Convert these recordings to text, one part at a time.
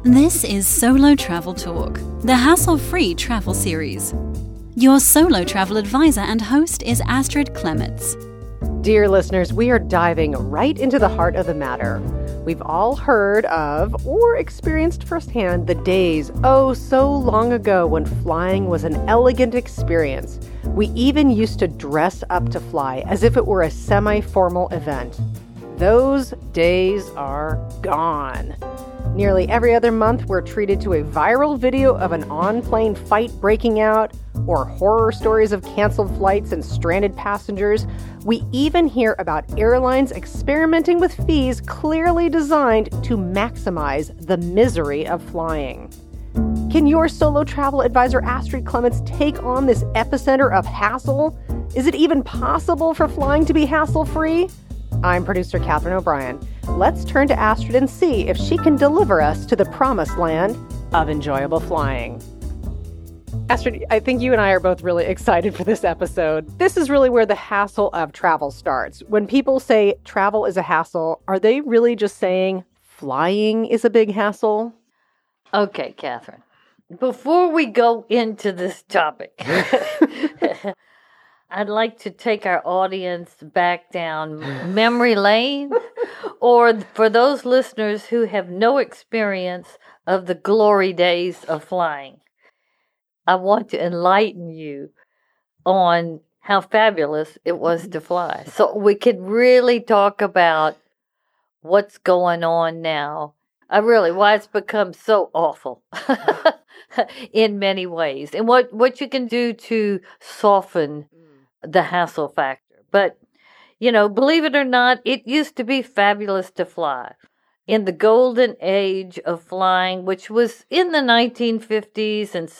This is Solo Travel Talk, the hassle-free travel series. Your solo travel advisor and host is Astrid Clements. Dear listeners, we are diving right into the heart of the matter. We've all heard of or experienced firsthand the days, oh so long ago, when flying was an elegant experience. We even used to dress up to fly as if it were a semi-formal event. Those days are gone. Nearly every other month, we're treated to a viral video of an on-plane fight breaking out, or horror stories of canceled flights and stranded passengers. We even hear about airlines experimenting with fees clearly designed to maximize the misery of flying. Can your solo travel advisor Astrid Clements take on this epicenter of hassle? Is it even possible for flying to be hassle-free? I'm producer Catherine O'Brien. Let's turn to Astrid and see if she can deliver us to the promised land of enjoyable flying. Astrid, I think you and I are both really excited for this episode. This is really where the hassle of travel starts. When people say travel is a hassle, are they really just saying flying is a big hassle? Okay, Catherine. Before we go into this topic, I'd like to take our audience back down memory lane, or for those listeners who have no experience of the glory days of flying. I want to enlighten you on how fabulous it was to fly. So we could really talk about what's going on now. Why it's become so awful in many ways. And what you can do to soften the hassle factor. But, believe it or not, it used to be fabulous to fly. In the golden age of flying, which was in the 1950s and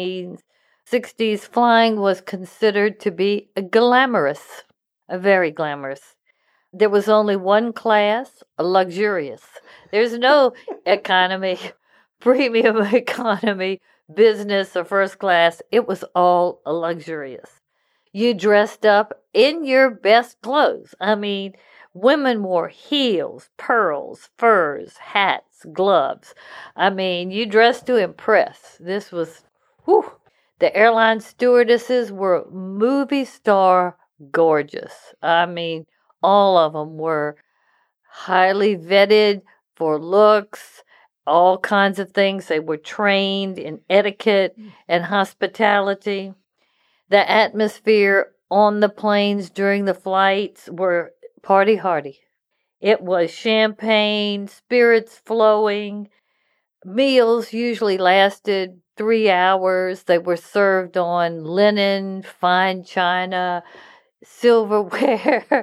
60s, flying was considered to be glamorous, very glamorous. There was only one class, luxurious. There's no economy, premium economy, business, or first class. It was all luxurious. You dressed up in your best clothes. I mean, women wore heels, pearls, furs, hats, gloves. I mean, you dressed to impress. This was, The airline stewardesses were movie star gorgeous. I mean, all of them were highly vetted for looks, all kinds of things. They were trained in etiquette and hospitality. The atmosphere on the planes during the flights were party hardy. It was champagne, spirits flowing. Meals usually lasted 3 hours. They were served on linen, fine china, silverware,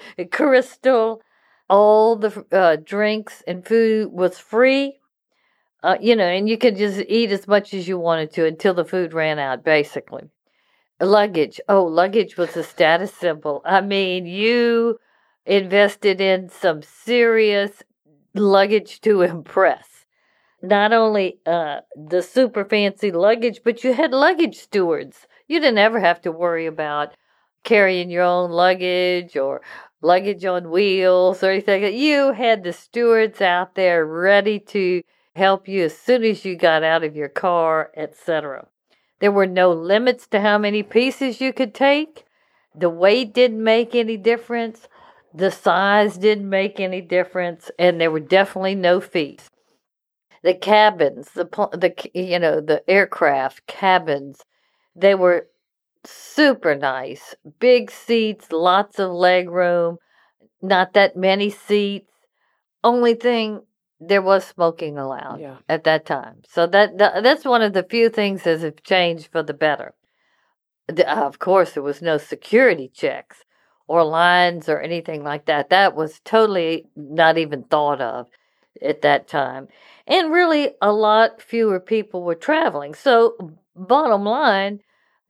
crystal. All the drinks and food was free. And you could just eat as much as you wanted to until the food ran out, basically. Luggage. Luggage was a status symbol. I mean, you invested in some serious luggage to impress. Not only the super fancy luggage, but you had luggage stewards. You didn't ever have to worry about carrying your own luggage or luggage on wheels or anything. You had the stewards out there ready to help you as soon as you got out of your car, etc. There were no limits to how many pieces you could take. The weight didn't make any difference. The size didn't make any difference. And there were definitely no fees. The cabins, the aircraft cabins, they were super nice. Big seats, lots of leg room, not that many seats. Only thing, there was smoking allowed at that time. So that's one of the few things that have changed for the better. Of course, there was no security checks or lines or anything like that. That was totally not even thought of at that time. And really, a lot fewer people were traveling. So bottom line,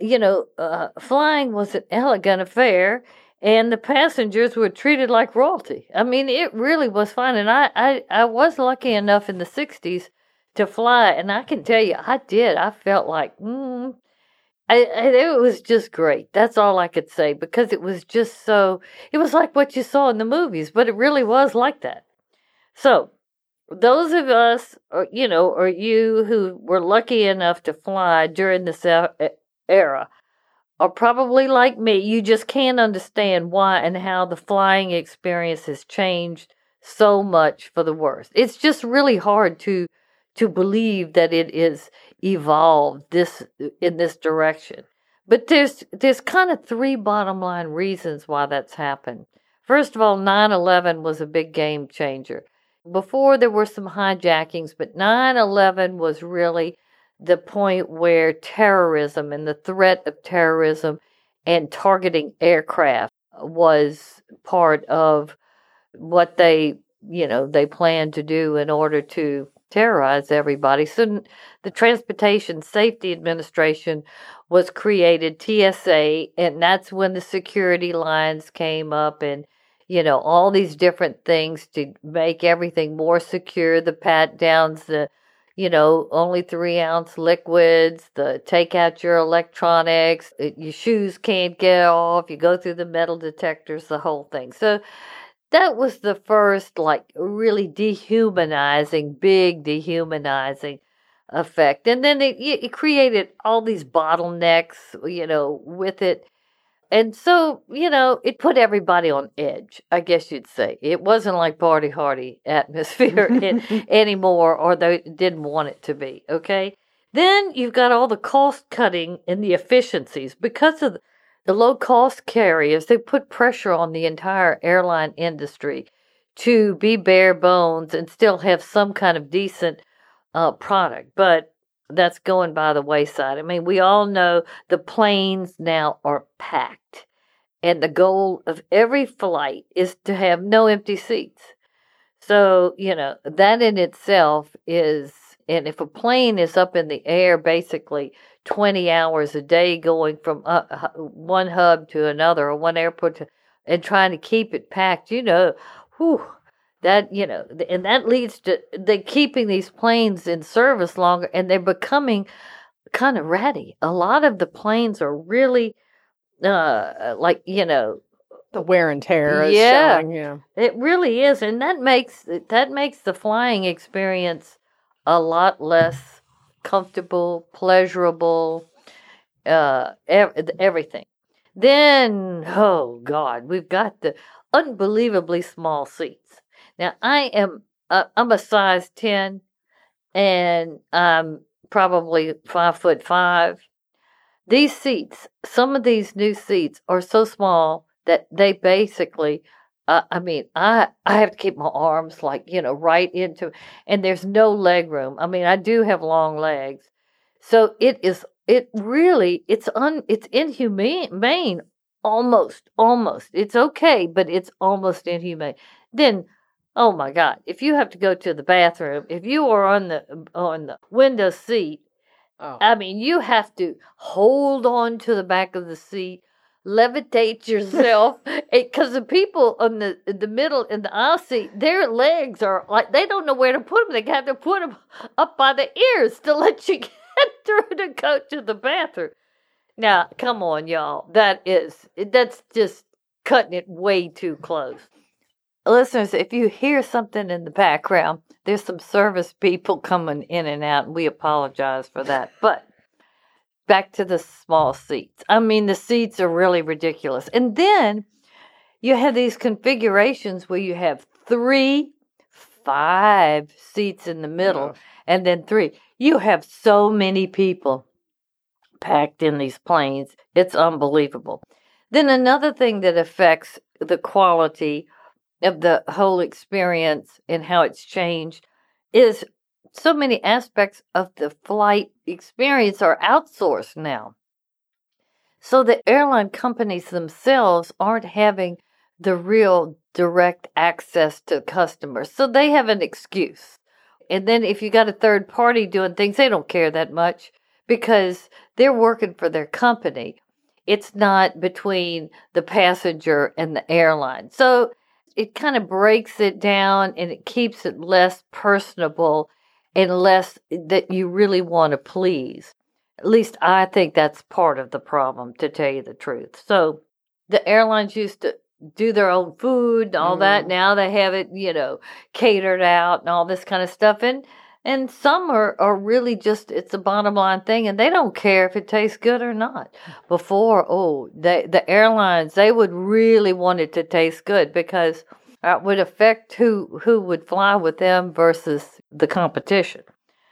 flying was an elegant affair. And the passengers were treated like royalty. I mean, it really was fun. And I was lucky enough in the 60s to fly. And I can tell you, I did. I felt like, it was just great. That's all I could say. Because it was just it was like what you saw in the movies. But it really was like that. So those of us, or you who were lucky enough to fly during this era, are probably like me. You just can't understand why and how the flying experience has changed so much for the worse. It's just really hard to believe that it is evolved in this direction. But there's kind of three bottom line reasons why that's happened. First of all, 9/11 was a big game changer. Before there were some hijackings, but 9/11 was really the point where terrorism and the threat of terrorism and targeting aircraft was part of what they planned to do in order to terrorize everybody. So the Transportation Safety Administration was created, TSA, and that's when the security lines came up and all these different things to make everything more secure, the pat downs, the only 3-ounce liquids, the take out your electronics, your shoes can't get off, you go through the metal detectors, the whole thing. So that was the first, really big dehumanizing effect. And then it created all these bottlenecks, with it. And so, it put everybody on edge, I guess you'd say. It wasn't like party hardy atmosphere anymore, or they didn't want it to be, okay? Then you've got all the cost cutting and the efficiencies. Because of the low-cost carriers, they put pressure on the entire airline industry to be bare bones and still have some kind of decent product. But that's going by the wayside. I mean, we all know the planes now are packed, and the goal of every flight is to have no empty seats. So, that in itself is, and if a plane is up in the air basically 20 hours a day going from one hub to another or one airport and trying to keep it packed, that, and that leads to they keeping these planes in service longer, and they're becoming kind of ratty. A lot of the planes are really, the wear and tear is showing. Yeah, it really is, and that makes the flying experience a lot less comfortable, pleasurable, everything. Then, oh God, we've got the unbelievably small seats. Now, I'm a size 10, and I'm probably 5'5". These seats, some of these new seats are so small that they basically, I have to keep my arms right into, and there's no leg room. I mean, I do have long legs, so it's inhumane, almost. It's okay, but it's almost inhumane. Then, oh my God, if you have to go to the bathroom, if you are on the window seat, you have to hold on to the back of the seat, levitate yourself, because the people on the middle in the aisle seat, their legs are they don't know where to put them. They have to put them up by the ears to let you get through to go to the bathroom. Now, come on, y'all. That's just cutting it way too close. Listeners, if you hear something in the background, there's some service people coming in and out, and we apologize for that. But back to the small seats. I mean, the seats are really ridiculous. And then you have these configurations where you have 5 seats in the middle, and then 3. You have so many people packed in these planes. It's unbelievable. Then another thing that affects the quality of the whole experience and how it's changed is so many aspects of the flight experience are outsourced now. So the airline companies themselves aren't having the real direct access to customers. So they have an excuse. And then if you got a third party doing things, they don't care that much because they're working for their company. It's not between the passenger and the airline. So it kind of breaks it down and it keeps it less personable and less that you really want to please. At least I think that's part of the problem, to tell you the truth. So the airlines used to do their own food and all that. Now they have it, catered out and all this kind of stuff. And some are really just, it's a bottom line thing, and they don't care if it tastes good or not. Before, the airlines, they would really want it to taste good because it would affect who would fly with them versus the competition.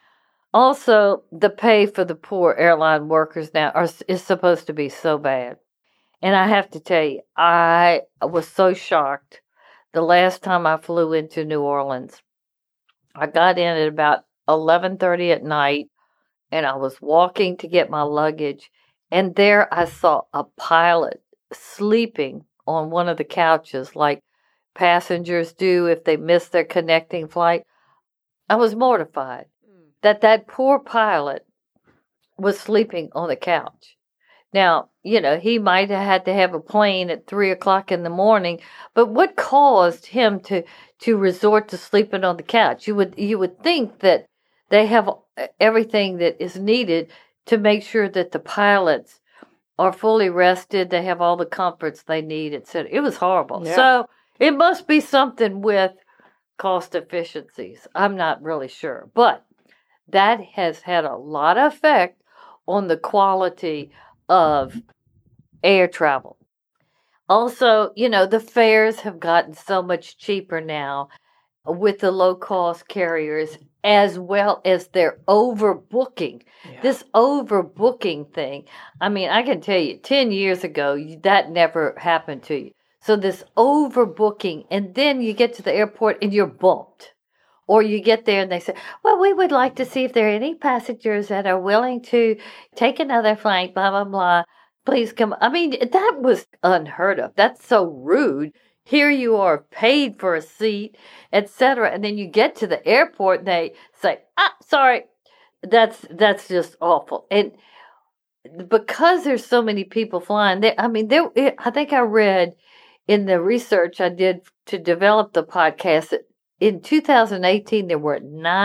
Also, the pay for the poor airline workers now is supposed to be so bad. And I have to tell you, I was so shocked the last time I flew into New Orleans. I got in at about 11:30 at night, and I was walking to get my luggage, and there I saw a pilot sleeping on one of the couches like passengers do if they miss their connecting flight. I was mortified that poor pilot was sleeping on the couch. Now, he might have had to have a plane at 3:00 in the morning, but what caused him to resort to sleeping on the couch? You would think that they have everything that is needed to make sure that the pilots are fully rested, they have all the comforts they need, etc. It was horrible. Yeah. So it must be something with cost efficiencies. I'm not really sure, but that has had a lot of effect on the quality of air travel. Also, the fares have gotten so much cheaper now with the low-cost carriers, as well as their overbooking. Yeah. This overbooking thing, I mean, I can tell you, 10 years ago, that never happened to you. So this overbooking, and then you get to the airport and you're bumped. Or you get there and they say, well, we would like to see if there are any passengers that are willing to take another flight, blah, blah, blah. Please come. I mean, that was unheard of. That's so rude. Here you are paid for a seat, etc. And then you get to the airport and they say, sorry. That's just awful. And because there's so many people flying, I think I read in the research I did to develop the podcast that in 2018, there were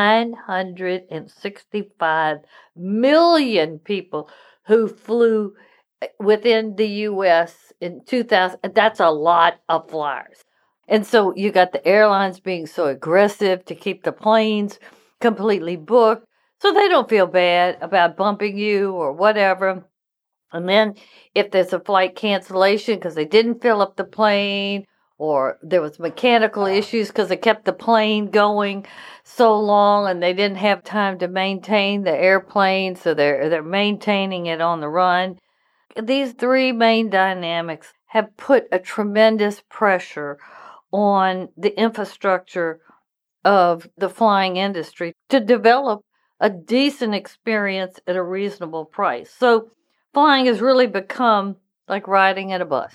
965 million people who flew within the U.S. in 2000. That's a lot of flyers. And so you got the airlines being so aggressive to keep the planes completely booked so they don't feel bad about bumping you or whatever. And then if there's a flight cancellation because they didn't fill up the plane, or there was mechanical issues because they kept the plane going so long and they didn't have time to maintain the airplane, so they're maintaining it on the run. These three main dynamics have put a tremendous pressure on the infrastructure of the flying industry to develop a decent experience at a reasonable price. So flying has really become like riding in a bus,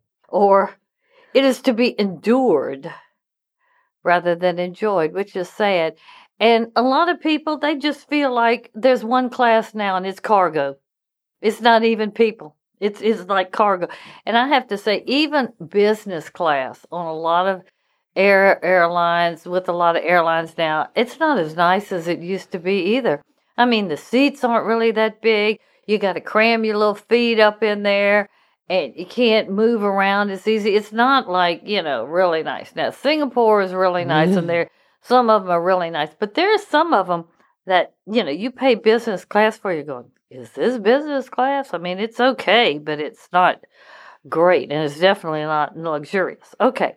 or it is to be endured rather than enjoyed, which is sad. And a lot of people, they just feel like there's one class now and it's cargo. It's not even people. It's like cargo. And I have to say, even business class on a lot of airlines, with a lot of airlines now, it's not as nice as it used to be either. I mean, the seats aren't really that big. You got to cram your little feet up in there. And you can't move around as easy. It's not like, really nice. Now, Singapore is really nice, and some of them are really nice. But there are some of them that, you pay business class for. You're going, is this business class? I mean, it's okay, but it's not great, and it's definitely not luxurious. Okay.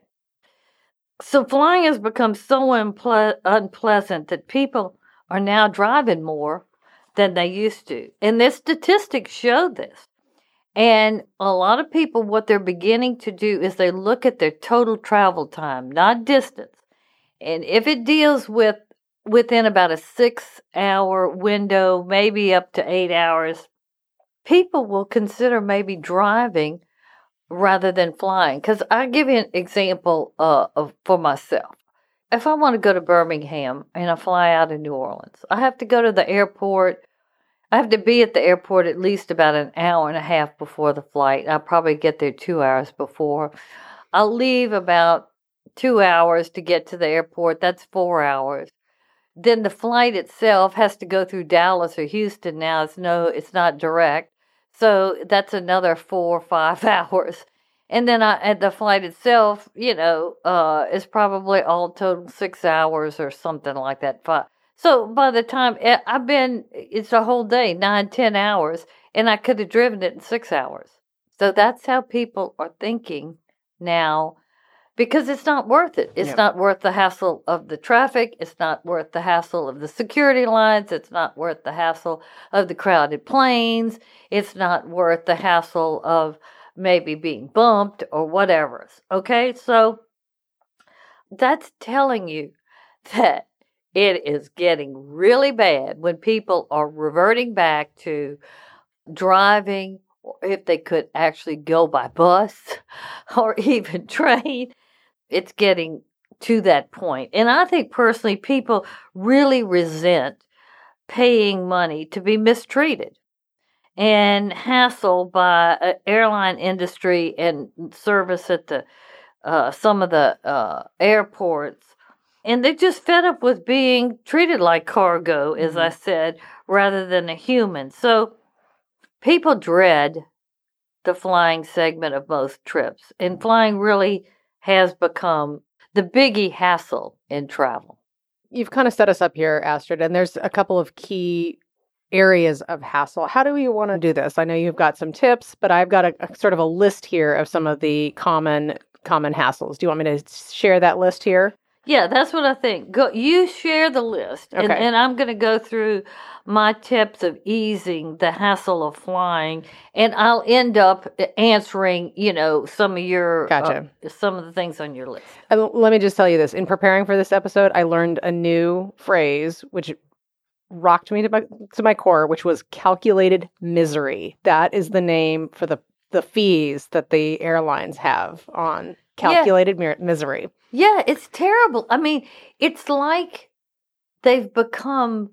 So flying has become so unpleasant that people are now driving more than they used to. And the statistics show this. And a lot of people, what they're beginning to do is they look at their total travel time, not distance. And if it deals with within about a 6-hour window, maybe up to 8 hours, people will consider maybe driving rather than flying. Because I'll give you an example for myself. If I want to go to Birmingham and I fly out of New Orleans, I have to go to the airport. I have to be at the airport at least about an hour and a half before the flight. I'll probably get there 2 hours before. I'll leave about 2 hours to get to the airport. That's 4 hours. Then the flight itself has to go through Dallas or Houston now. It's not direct. So that's another 4 or 5 hours. And then at the flight itself, is probably all total 6 hours or something like that. So by the time it's a whole day, 9, 10 hours, and I could have driven it in 6 hours. So that's how people are thinking now, because it's not worth it. It's not worth the hassle of the traffic. It's not worth the hassle of the security lines. It's not worth the hassle of the crowded planes. It's not worth the hassle of maybe being bumped or whatever. Okay, so that's telling you that it is getting really bad when people are reverting back to driving, or if they could actually go by bus or even train. It's getting to that point. And I think personally, people really resent paying money to be mistreated and hassled by airline industry and service at the some of the airports. And they're just fed up with being treated like cargo, as I said, rather than a human. So people dread the flying segment of most trips. And flying really has become the biggie hassle in travel. You've kind of set us up here, Astrid, and there's a couple of key areas of hassle. How do we want to do this? I know you've got some tips, but I've got a sort of a list here of some of the common hassles. Do you want me to share that list here? Yeah, that's what I think. You share the list, okay. and I'm going to go through my tips of easing the hassle of flying, and I'll end up answering, some of your some of the things on your list. Let me just tell you this: in preparing for this episode, I learned a new phrase which rocked me to my core, which was calculated misery. That is the name for the fees that the airlines have on calculated misery. Yeah, it's terrible. I mean, it's like they've become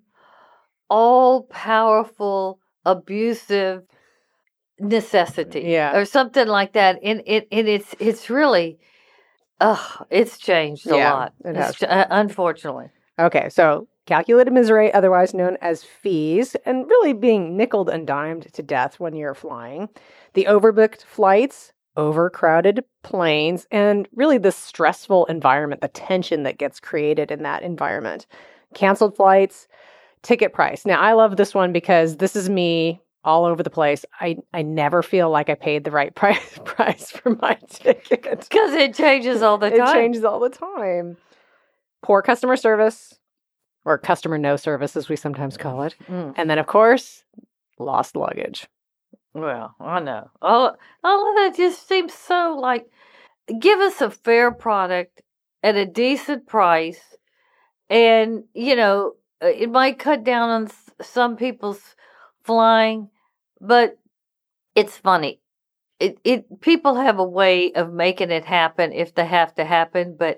all-powerful, abusive necessity, or something like that. And it's really, it's changed a lot. It has. Unfortunately. Okay, so calculated misery, otherwise known as fees, and really being nickeled and dimed to death when you're flying. The overbooked flights, overcrowded planes, and really the stressful environment, the tension that gets created in that environment. Canceled flights, ticket price. Now, I love this one because this is me all over the place. I never feel like I paid the right price for my ticket. Because it changes all the time. It changes all the time. Poor customer service, or customer no service, as we sometimes call it. And then, of course, lost luggage. Well, I know. All of that just seems so like, give us a fair product at a decent price, and, it might cut down on some people's flying, but it's funny. People have a way of making it happen if they have to happen, but,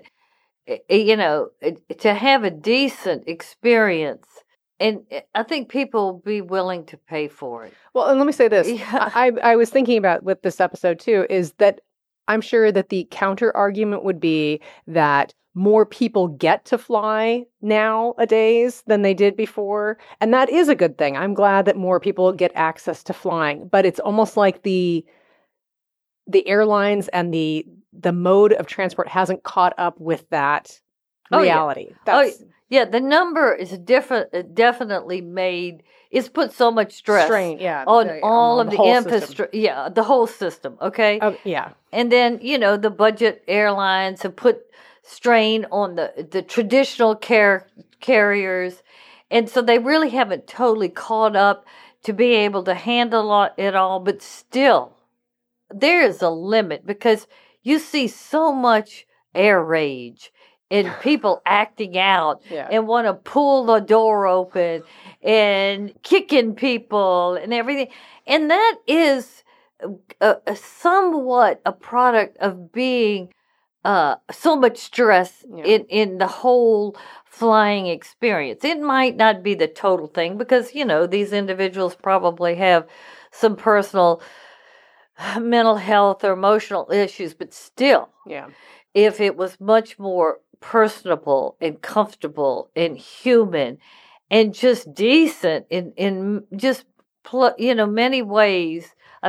to have a decent experience, and I think people will be willing to pay for it. Well, and let me say this. Yeah. I was thinking about with this episode too, is that I'm sure that the counter argument would be that more people get to fly nowadays than they did before. And that is a good thing. I'm glad that more people get access to flying, but it's almost like the airlines and the mode of transport hasn't caught up with that reality. Yeah, the number is definitely made. It's put so much strain on all of the infrastructure. Yeah, the whole system. Okay. Yeah. And then the budget airlines have put strain on the traditional carriers, and so they really haven't totally caught up to be able to handle it all. But still, there is a limit, because you see so much air rage and people acting out and want to pull the door open and kicking people and everything. And that is somewhat a product of being so much stress in the whole flying experience. It might not be the total thing, because, these individuals probably have some personal mental health or emotional issues, but still, if it was much more personable and comfortable and human and just decent in just many ways, I think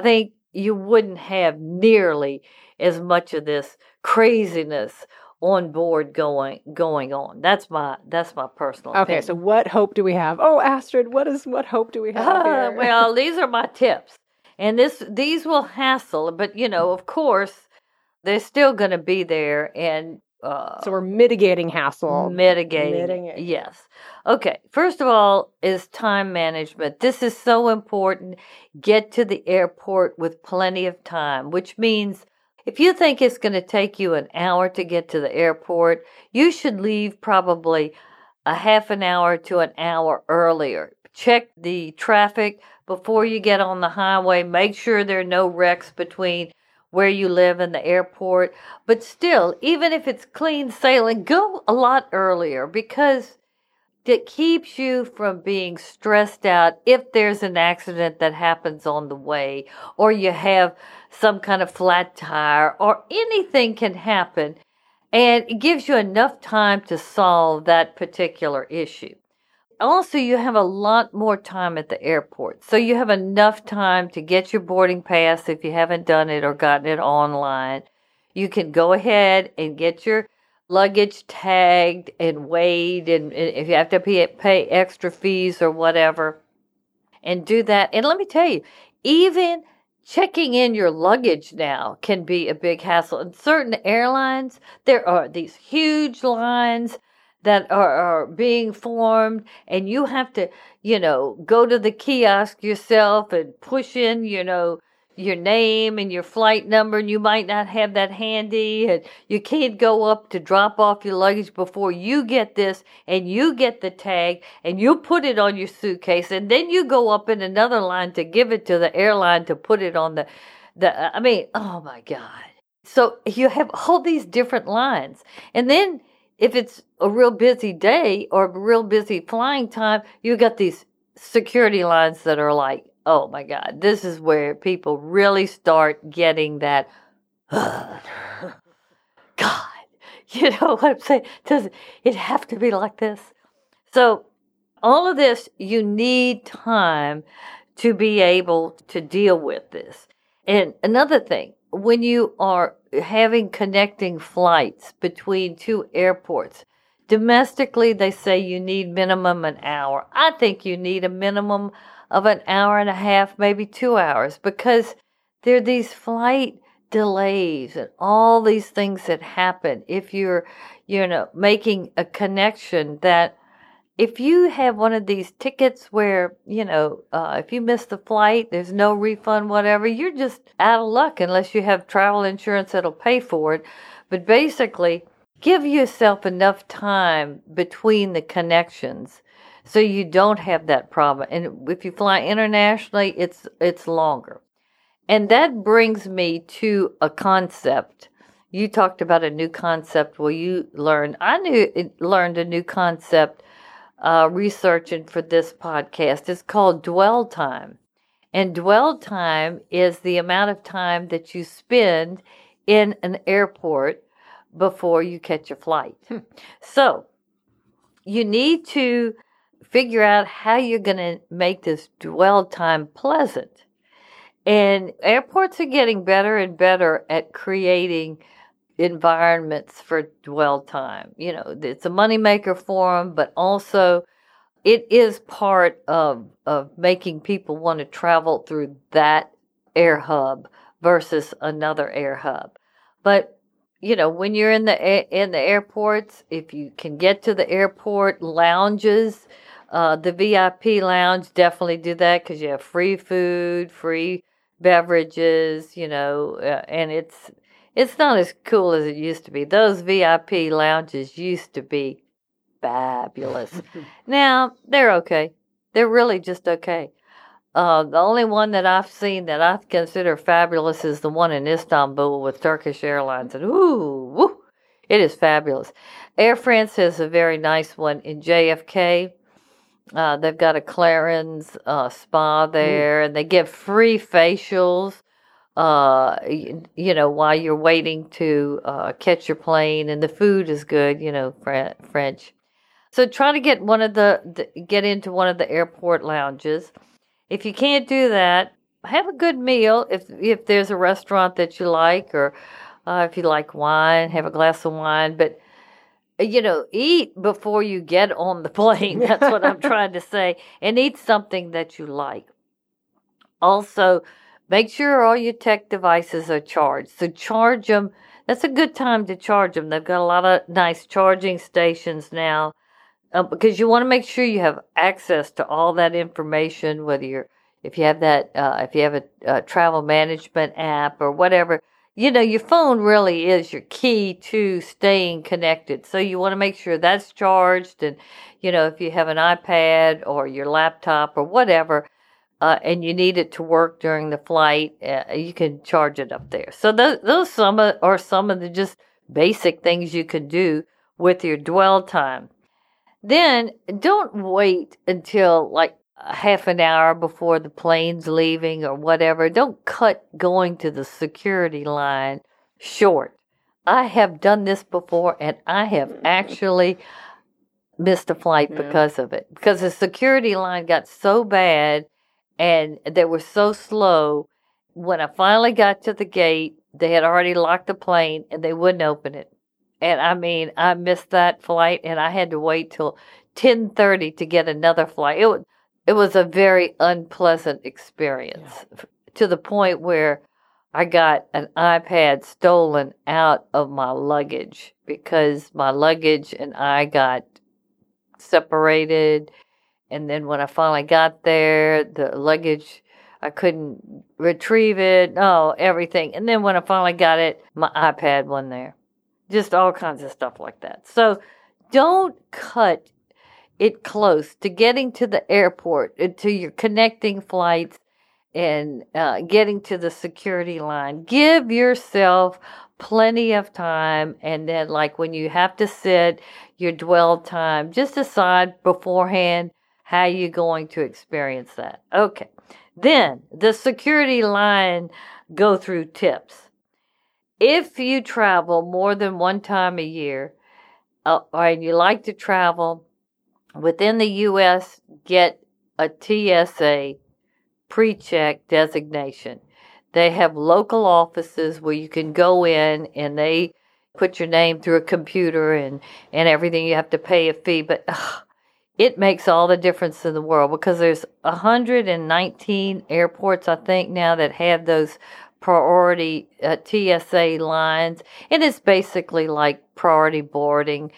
you wouldn't have nearly as much of this craziness on board going on. That's my personal opinion. Okay, so what hope do we have? Oh, Astrid, what hope do we have here? Well, these are my tips. And these will hassle, but of course, they're still going to be there, and so we're mitigating hassle. Mitigating. Yes. Okay. First of all is time management. This is so important. Get to the airport with plenty of time, which means if you think it's going to take you an hour to get to the airport, you should leave probably a half an hour to an hour earlier. Check the traffic before you get on the highway. Make sure there are no wrecks between where you live and the airport. But still, even if it's clean sailing, go a lot earlier, because it keeps you from being stressed out if there's an accident that happens on the way, or you have some kind of flat tire, or anything can happen, and it gives you enough time to solve that particular issue. Also, you have a lot more time at the airport. So you have enough time to get your boarding pass if you haven't done it or gotten it online. You can go ahead and get your luggage tagged and weighed, and if you have to pay extra fees or whatever, and do that. And let me tell you, even checking in your luggage now can be a big hassle. In certain airlines, there are these huge lines that are being formed, and you have to, go to the kiosk yourself and push in, your name and your flight number, and you might not have that handy, and you can't go up to drop off your luggage before you get this, and you get the tag, and you put it on your suitcase, and then you go up in another line to give it to the airline to put it on oh my God. So you have all these different lines, and then if it's a real busy day or a real busy flying time, you got these security lines that are like, oh my God, this is where people really start getting that, God, you know what I'm saying? Does it have to be like this? So all of this, you need time to be able to deal with this. And another thing, when you are having connecting flights between two airports, domestically they say you need minimum an hour. I think you need a minimum of an hour and a half, maybe 2 hours, because there are these flight delays and all these things that happen if you're, making a connection that if you have one of these tickets where, if you miss the flight, there's no refund, whatever, you're just out of luck unless you have travel insurance that'll pay for it. But basically, give yourself enough time between the connections so you don't have that problem. And if you fly internationally, it's longer. And that brings me to a concept. You talked about a new concept. Well, I learned a new concept researching for this podcast. It's called dwell time. And dwell time is the amount of time that you spend in an airport before you catch a flight. So you need to figure out how you're going to make this dwell time pleasant. And airports are getting better and better at creating environments for dwell time. It's a moneymaker for them, but also it is part of making people want to travel through that air hub versus another air hub. But when you're in the airports, if you can get to the airport lounges, the VIP lounge, definitely do that, because you have free food, free beverages, and it's not as cool as it used to be. Those VIP lounges used to be fabulous. Now, they're okay. They're really just okay. The only one that I've seen that I consider fabulous is the one in Istanbul with Turkish Airlines. And it is fabulous. Air France has a very nice one in JFK. They've got a Clarins spa there, and they give free facials. While you're waiting to catch your plane, and the food is good, French. So try to get get into one of the airport lounges. If you can't do that, have a good meal if there's a restaurant that you like, or if you like wine, have a glass of wine. But eat before you get on the plane. That's what I'm trying to say. And eat something that you like. Also, make sure all your tech devices are charged. So charge them. That's a good time to charge them. They've got a lot of nice charging stations now, because you want to make sure you have access to all that information, if you have a travel management app or whatever. Your phone really is your key to staying connected. So you want to make sure that's charged. And, if you have an iPad or your laptop or whatever, and you need it to work during the flight, you can charge it up there. So those are some of the just basic things you can do with your dwell time. Then don't wait until like half an hour before the plane's leaving or whatever. Don't cut going to the security line short. I have done this before, and I have actually missed a flight because of it. Because the security line got so bad and they were so slow. When I finally got to the gate, they had already locked the plane and they wouldn't open it. And I missed that flight, and I had to wait till 10:30 to get another flight. It was a very unpleasant experience, to the point where I got an iPad stolen out of my luggage because my luggage and I got separated. And then when I finally got there, the luggage, I couldn't retrieve it. Oh, everything. And then when I finally got it, my iPad wasn't there. Just all kinds of stuff like that. So don't cut it close to getting to the airport, to your connecting flights, and getting to the security line. Give yourself plenty of time, and then like when you have to sit, your dwell time, just decide beforehand how you're going to experience that. Okay. Then the security line go through tips. If you travel more than one time a year, and you like to travel within the U.S., get a TSA pre-check designation. They have local offices where you can go in and they put your name through a computer and everything. You have to pay a fee, but it makes all the difference in the world, because there's 119 airports, I think, now that have those priority TSA lines, and it's basically like priority boarding,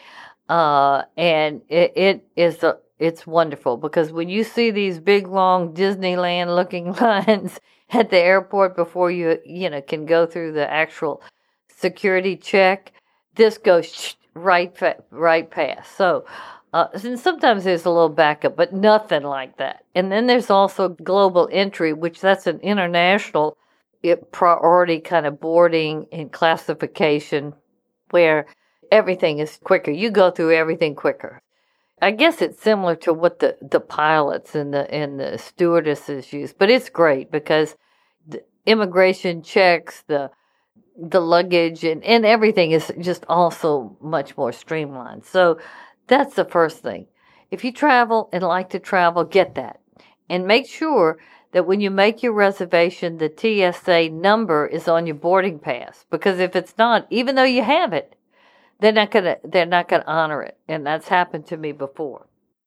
and it's wonderful, because when you see these big long Disneyland looking lines at the airport before you can go through the actual security check, this goes right past. So and sometimes there's a little backup, but nothing like that. And then there's also global entry, which that's an international priority kind of boarding and classification, where everything is quicker. You go through everything quicker. I guess it's similar to what the pilots and the stewardesses use, but it's great because the immigration checks, the luggage and everything is just also much more streamlined. So that's the first thing. If you travel and like to travel, get that. And make sure that when you make your reservation, the TSA number is on your boarding pass. Because if it's not, even though you have it, they're not gonna honor it. And that's happened to me before.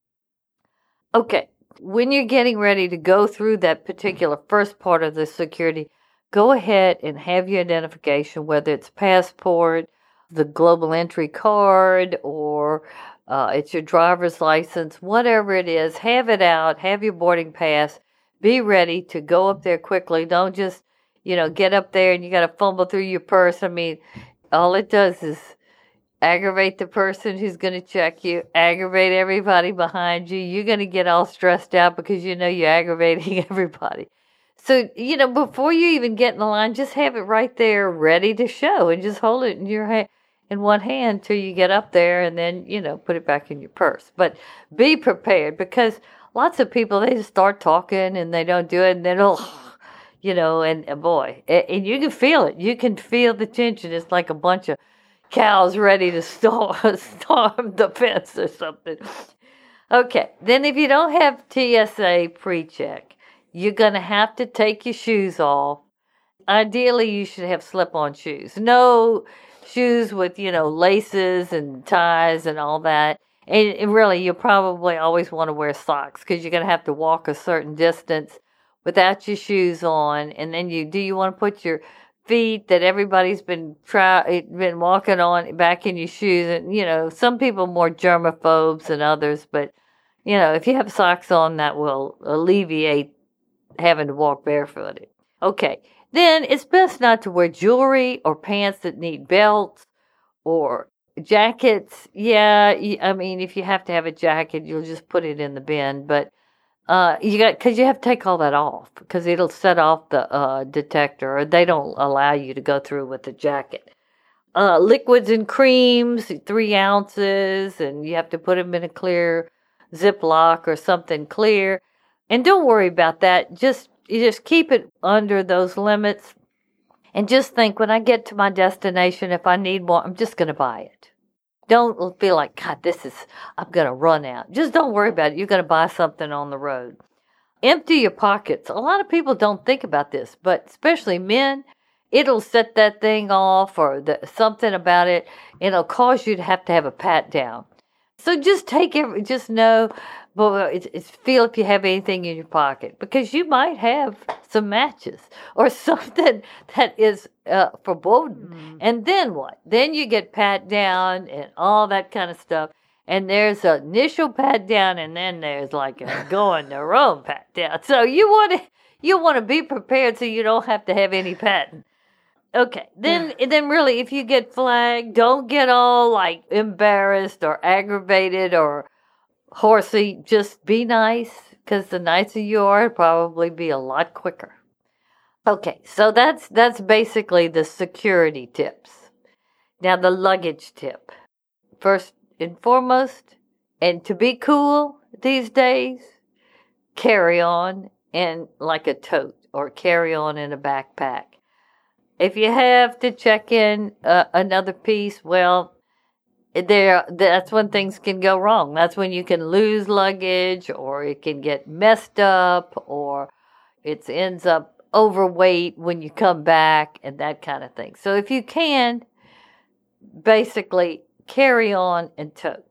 Okay, when you're getting ready to go through that particular first part of the security, go ahead and have your identification, whether it's passport, the global entry card, or it's your driver's license, whatever it is, have it out, have your boarding pass, be ready to go up there quickly. Don't just, get up there and you got to fumble through your purse. I mean, all it does is aggravate the person who's going to check you, aggravate everybody behind you. You're going to get all stressed out because you're aggravating everybody. So, before you even get in the line, just have it right there ready to show and just hold it in your hand, in one hand till you get up there, and then, put it back in your purse. But be prepared, because lots of people, they just start talking and they don't do it, and then and boy, and you can feel it. You can feel the tension. It's like a bunch of cows ready to storm the fence or something. Okay, then if you don't have TSA pre-check, you're going to have to take your shoes off. Ideally, you should have slip-on shoes. No shoes with, laces and ties and all that. And really, you probably always want to wear socks because you're going to have to walk a certain distance without your shoes on. And then you want to put your feet that everybody's been walking on back in your shoes. And, some people are more germaphobes than others. But, if you have socks on, that will alleviate having to walk barefooted. Okay. Then it's best not to wear jewelry or pants that need belts or jackets. Yeah, if you have to have a jacket, you'll just put it in the bin. But because you have to take all that off because it'll set off the detector, or they don't allow you to go through with the jacket. Liquids and creams, 3 ounces, and you have to put them in a clear Ziploc or something clear. And don't worry about that. You just keep it under those limits and just think, when I get to my destination, if I need more, I'm just going to buy it. Don't feel like, God, I'm going to run out. Just don't worry about it. You're going to buy something on the road. Empty your pockets. A lot of people don't think about this, but especially men, it'll set that thing off or something about it. It'll cause you to have a pat down. So just just know, but it's feel if you have anything in your pocket, because you might have some matches or something that is foreboding. Mm. And then what? Then you get pat down and all that kind of stuff. And there's an initial pat down, and then there's like a going to Rome pat down. So you want to be prepared so you don't have to have any patting. Okay, then really, if you get flagged, don't get all like embarrassed or aggravated or horsey. Just be nice, because the nicer you are, it'll probably be a lot quicker. Okay, so that's basically the security tips. Now the luggage tip. First and foremost, and to be cool these days, carry on in like a tote or carry on in a backpack. If you have to check in another piece, well, that's when things can go wrong. That's when you can lose luggage, or it can get messed up, or it ends up overweight when you come back, and that kind of thing. So if you can, basically carry on and tote.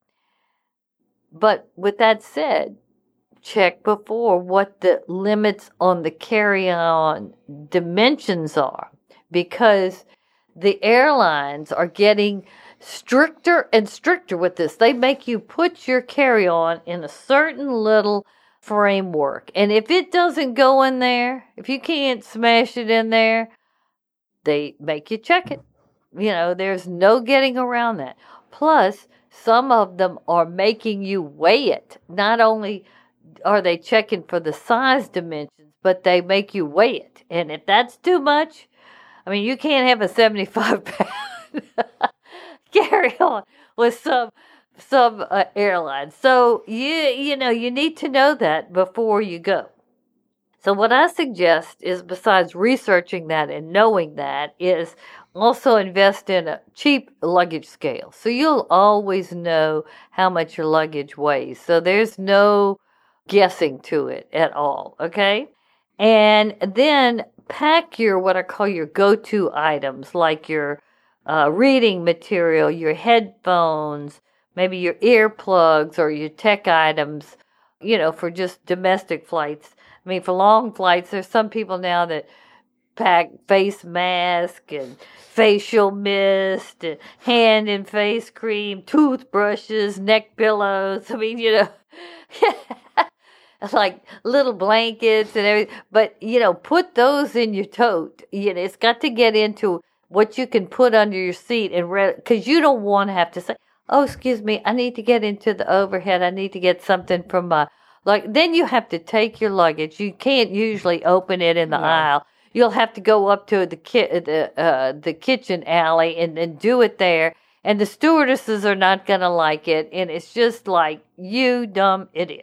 But with that said, check before what the limits on the carry-on dimensions are, because the airlines are getting stricter and stricter with this. They make you put your carry-on in a certain little framework. And if it doesn't go in there, if you can't smash it in there, they make you check it. There's no getting around that. Plus, some of them are making you weigh it. Not only are they checking for the size dimensions, but they make you weigh it. And if that's too much, you can't have a 75-pound carry-on with some airlines. So you need to know that before you go. So what I suggest is, besides researching that and knowing that, is also invest in a cheap luggage scale. So you'll always know how much your luggage weighs. So there's no guessing to it at all, okay? And then pack what I call your go-to items, like your reading material, your headphones, maybe your earplugs or your tech items, for just domestic flights. For long flights, there's some people now that pack face mask and facial mist and hand and face cream, toothbrushes, neck pillows. Like little blankets and everything. But, put those in your tote. It's got to get into what you can put under your seat, and because you don't want to have to say, oh, excuse me, I need to get into the overhead. I need to get something from my, then you have to take your luggage. You can't usually open it in the aisle. You'll have to go up to the kitchen alley and do it there. And the stewardesses are not going to like it. And it's just like, you dumb idiot.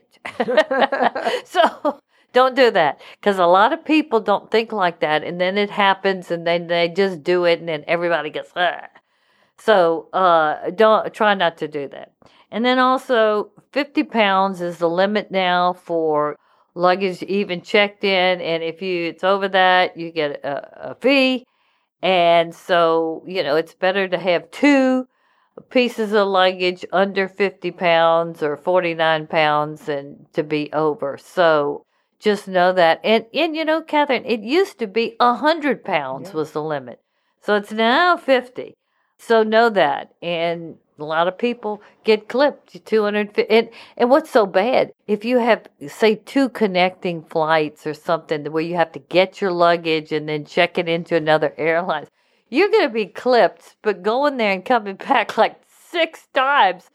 So don't do that, because a lot of people don't think like that, and then it happens, and then they just do it, and then everybody gets So try not to do that. And then also 50 pounds is the limit now for luggage even checked in, and if it's over that, you get a fee. And so, it's better to have 2 pieces of luggage under 50 pounds or 49 pounds than to be over. So just know that. And Catherine, it used to be 100 pounds was the limit. So it's now 50. So know that. And a lot of people get clipped 250. And what's so bad, if you have, say, 2 connecting flights or something where you have to get your luggage and then check it into another airline, you're going to be clipped, but going there and coming back like 6 times,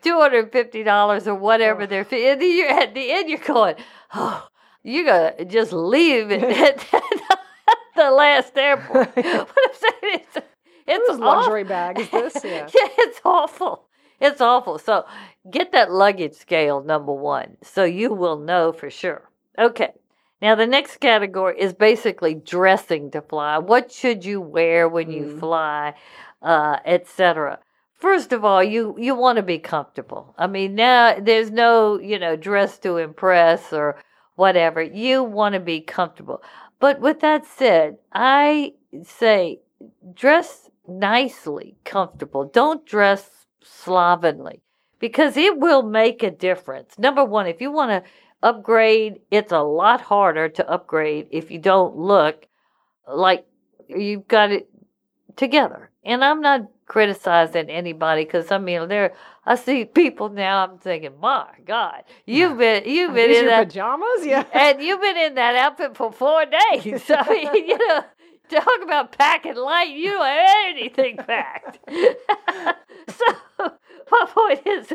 $250 or whatever their fee. And at the end, you're going, you're going to just leave it at the last airport. What I'm saying is, it's whose luxury bag is this? Yeah. Yeah, it's awful. It's awful. So get that luggage scale, number 1, so you will know for sure. Okay. Now, the next category is basically dressing to fly. What should you wear when you fly, etc. First of all, you want to be comfortable. I mean, now there's no, dress to impress or whatever. You want to be comfortable. But with that said, I say dress nicely, comfortable. Don't dress slovenly, because it will make a difference. Number 1, if you want to upgrade, it's a lot harder to upgrade if you don't look like you've got it together. And I'm not criticizing anybody, because I see people now, I'm thinking, my God, you've been in your that pajamas, yeah, and you've been in that outfit for 4 days. I mean, talk about packing light, you don't have anything packed. So my point is,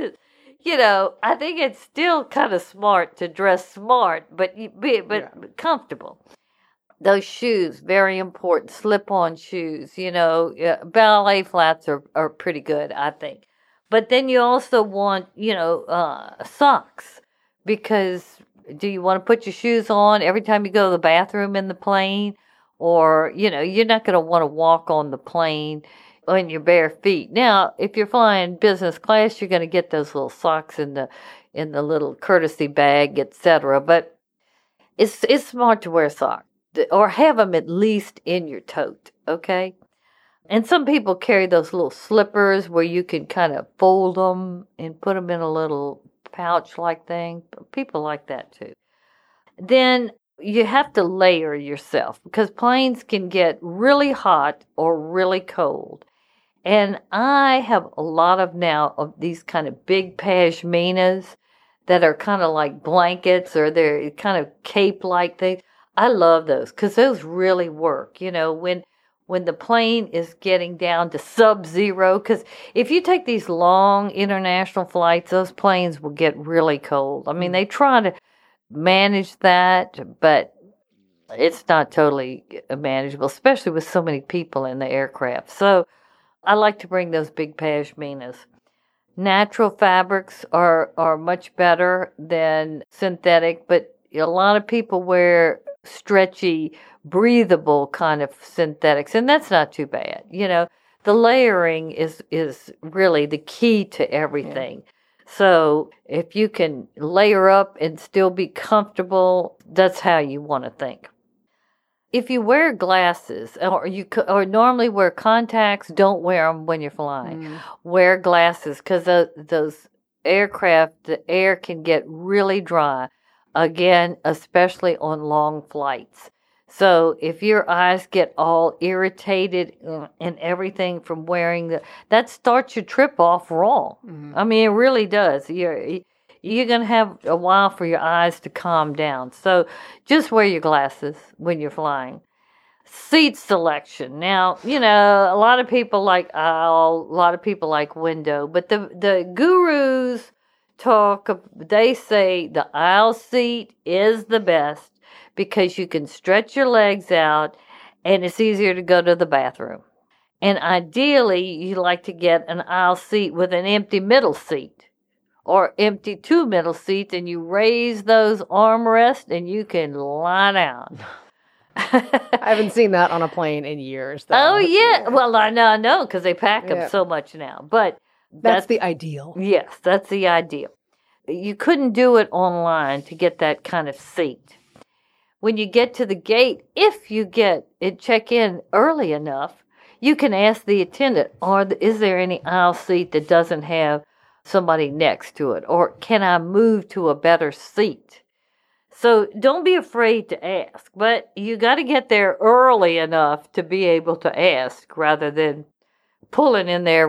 I think it's still kind of smart to dress smart, but comfortable. Those shoes, very important. Slip-on shoes, ballet flats are pretty good, I think. But then you also want, socks, because do you want to put your shoes on every time you go to the bathroom in the plane? Or, you're not going to want to walk on the plane on your bare feet. Now, if you're flying business class, you're going to get those little socks in the little courtesy bag, etc. But it's smart to wear socks, or have them at least in your tote, okay? And some people carry those little slippers where you can kind of fold them and put them in a little pouch-like thing. People like that too. Then you have to layer yourself, because planes can get really hot or really cold. And I have a lot of these kind of big pashminas that are kind of like blankets, or they're kind of cape-like things. I love those, because those really work, when the plane is getting down to sub-zero. Because if you take these long international flights, those planes will get really cold. I mean, they try to manage that, but it's not totally manageable, especially with so many people in the aircraft. So I like to bring those big pashminas. Natural fabrics are much better than synthetic, but a lot of people wear stretchy, breathable kind of synthetics, and that's not too bad. The layering is really the key to everything. Yeah. So if you can layer up and still be comfortable, that's how you want to think. If you wear glasses, or normally wear contacts, don't wear them when you're flying. Wear glasses, because those aircraft, the air can get really dry. Again, especially on long flights. So if your eyes get all irritated and everything from wearing that starts your trip off wrong. Mm-hmm. I mean, it really does. You're going to have a while for your eyes to calm down. So just wear your glasses when you're flying. Seat selection. Now, a lot of people like aisle, a lot of people like window, but the gurus they say the aisle seat is the best, because you can stretch your legs out and it's easier to go to the bathroom. And ideally, you like to get an aisle seat with an empty middle seat, or empty 2 middle seats, and you raise those armrests and you can lie down. I haven't seen that on a plane in years, though. Oh, yeah. Well, I know, because they pack them so much now. But that's the ideal. Yes, that's the ideal. you couldn't do it online to get that kind of seat. When you get to the gate, if you check in early enough, you can ask the attendant, is there any aisle seat that doesn't have somebody next to it? Or can I move to a better seat? So don't be afraid to ask, but you got to get there early enough to be able to ask rather than pulling in there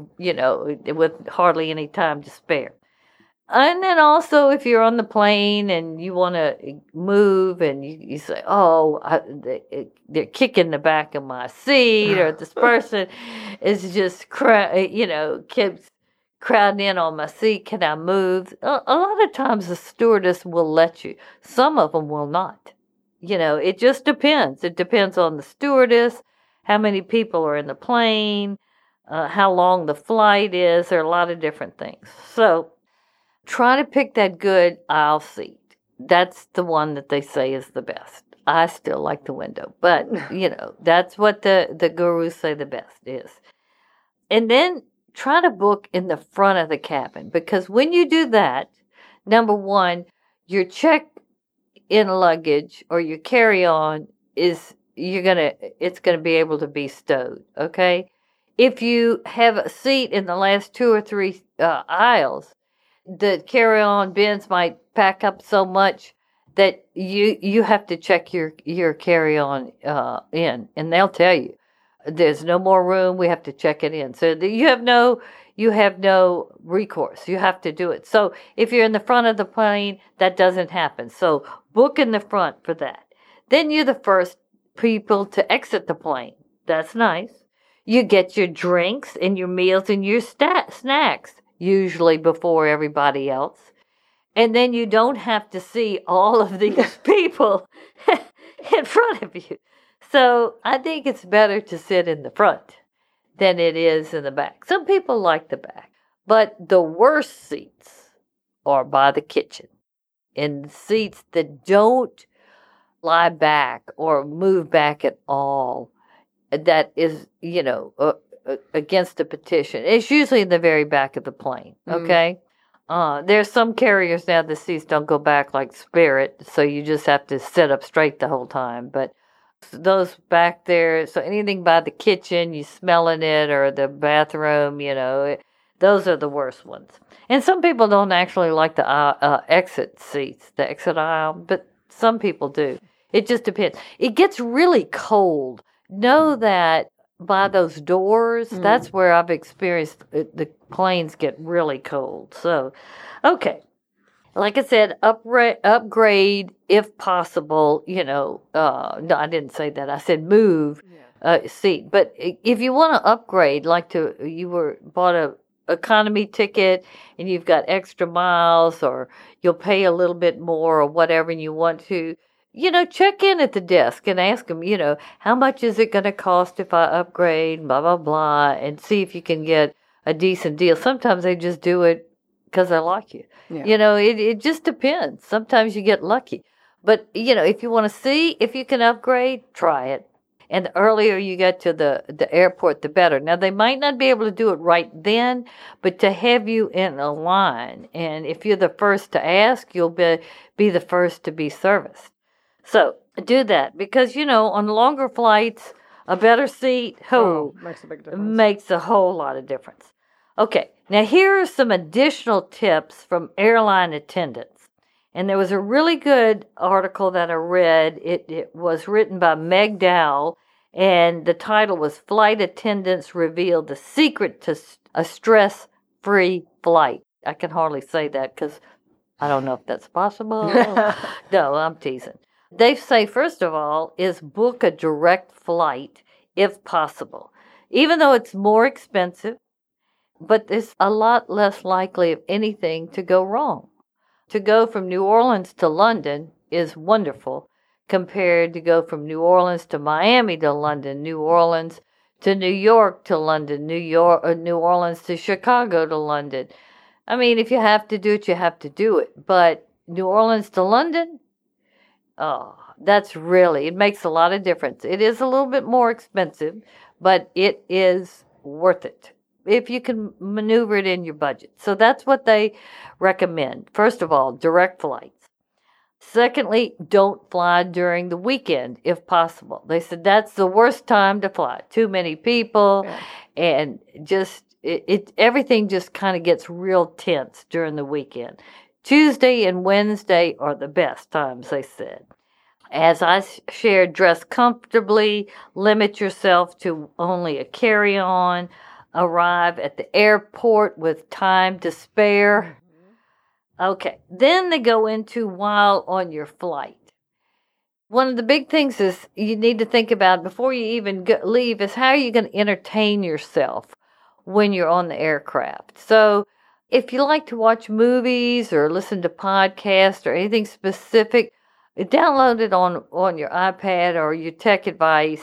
with hardly any time to spare. And then also, if you're on the plane and you want to move and you say, they're kicking the back of my seat, or this person is just, keeps crowding in on my seat, can I move? A lot of times the stewardess will let you. Some of them will not. It just depends. It depends on the stewardess, how many people are in the plane, how long the flight is. There are a lot of different things. So try to pick that good aisle seat. That's the one that they say is the best. I still like the window, but, that's what the gurus say the best is. And then try to book in the front of the cabin, because when you do that, number one, your check-in luggage or your carry-on it's going to be able to be stowed, okay? If you have a seat in the last 2 or 3 aisles, the carry-on bins might pack up so much that you have to check your carry-on in, and they'll tell you there's no more room. We have to check it in. So you have no recourse. You have to do it. So if you're in the front of the plane, that doesn't happen. So book in the front for that. Then you're the first people to exit the plane. That's nice. You get your drinks and your meals and your snacks, usually before everybody else. And then you don't have to see all of these people in front of you. So I think it's better to sit in the front than it is in the back. Some people like the back, but the worst seats are by the kitchen, in seats that don't lie back or move back at all. That is, against the petition. It's usually in the very back of the plane, okay? There's some carriers now, the seats don't go back like Spirit, so you just have to sit up straight the whole time. But those back there, so anything by the kitchen, you smelling it, or the bathroom, those are the worst ones. And some people don't actually like the exit seats, the exit aisle, but some people do. It just depends. It gets really cold. Know that by those doors, that's where I've experienced the planes get really cold. So, okay. Like I said, upgrade if possible, no, I didn't say that. I said move seat. But if you want to upgrade, bought a economy ticket and you've got extra miles, or you'll pay a little bit more or whatever, and you want to, check in at the desk and ask them, how much is it going to cost if I upgrade, blah, blah, blah, and see if you can get a decent deal. Sometimes they just do it because they like you. Yeah. It just depends. Sometimes you get lucky. But, if you want to see if you can upgrade, try it. And the earlier you get to the airport, the better. Now, they might not be able to do it right then, but to have you in a line, and if you're the first to ask, you'll be the first to be serviced. So do that, because, on longer flights, a better seat, makes a big difference. Makes a whole lot of difference. Okay, now here are some additional tips from airline attendants. And there was a really good article that I read. It was written by Meg Dowell, and the title was Flight Attendants Reveal the Secret to a Stress-Free Flight. I can hardly say that because I don't know if that's possible. No, I'm teasing. They say, first of all, is book a direct flight if possible. Even though it's more expensive, but it's a lot less likely of anything to go wrong. To go from New Orleans to London is wonderful compared to go from New Orleans to Miami to London, New Orleans to New York to London, New Orleans to Chicago to London. I mean, if you have to do it, you have to do it. But New Orleans to London, it makes a lot of difference. It is a little bit more expensive, but it is worth it. if you can maneuver it in your budget. So that's what they recommend. First of all, direct flights. Secondly, don't fly during the weekend if possible. They said that's the worst time to fly. Too many people, and just everything just kind of gets real tense during the weekend. Tuesday and Wednesday are the best times, they said. As I shared, dress comfortably, limit yourself to only a carry-on, arrive at the airport with time to spare. Okay, then they go into while on your flight. One of the big things is you need to think about before you even leave is how are you going to entertain yourself when you're on the aircraft. So if you like to watch movies or listen to podcasts or anything specific, download it on your iPad or your tech device.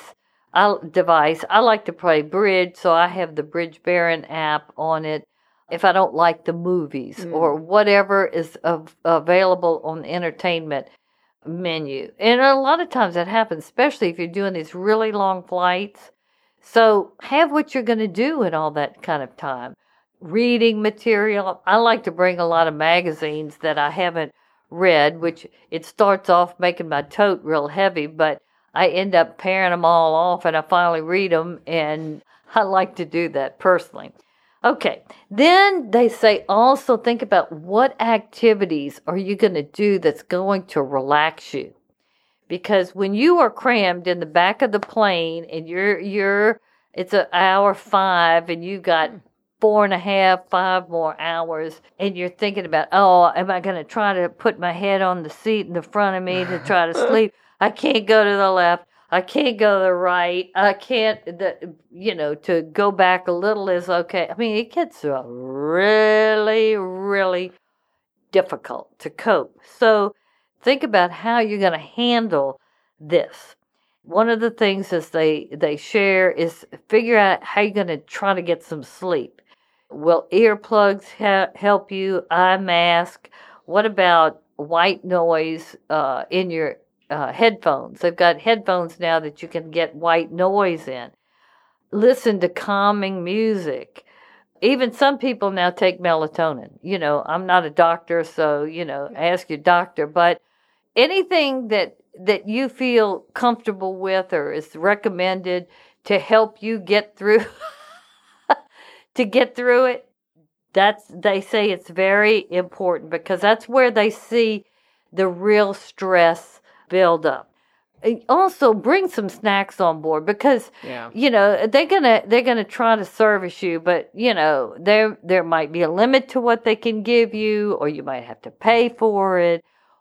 I like to play bridge, so I have the Bridge Baron app on it. If I don't like the movies or whatever is available on the entertainment menu. And a lot of times that happens, especially if you're doing these really long flights. So have what you're going to do in all that kind of time. Reading material. I like to bring a lot of magazines that I haven't read, which it starts off making my tote real heavy, but I end up pairing them all off and I finally read them, and I like to do that personally. Okay, then they say also think about what activities are you going to do that's going to relax you. Because when you are crammed in the back of the plane and it's an hour 5 and you got 4.5, 5 more hours, and you're thinking about, oh, am I going to try to put my head on the seat in the front of me to try to sleep? I can't go to the left. I can't go to the right. I can't, to go back a little is okay. I mean, it gets really, really difficult to cope. So think about how you're going to handle this. One of the things that they share is figure out how you're going to try to get some sleep. Will earplugs help you? Eye mask? What about white noise in your headphones? They've got headphones now that you can get white noise in. Listen to calming music. Even some people now take melatonin. I'm not a doctor, so, ask your doctor. But anything that you feel comfortable with or is recommended to help you get through it, they say it's very important because that's where they see the real stress build up. Also, bring some snacks on board because they're gonna try to service you, but there might be a limit to what they can give you, or you might have to pay for it,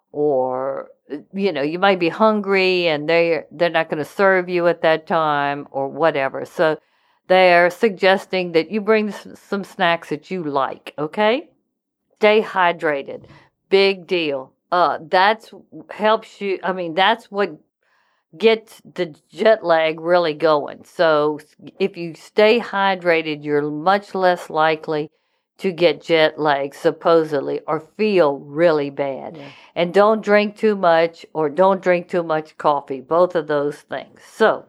or you might be hungry and they're not going to serve you at that time or whatever. So they're suggesting that you bring some snacks that you like. Okay, stay hydrated. Big deal. That's helps you. I mean, that's what gets the jet lag really going. So if you stay hydrated, you're much less likely to get jet lag, supposedly, or feel really bad. Yeah. And don't drink too much or don't drink too much coffee, both of those things. So,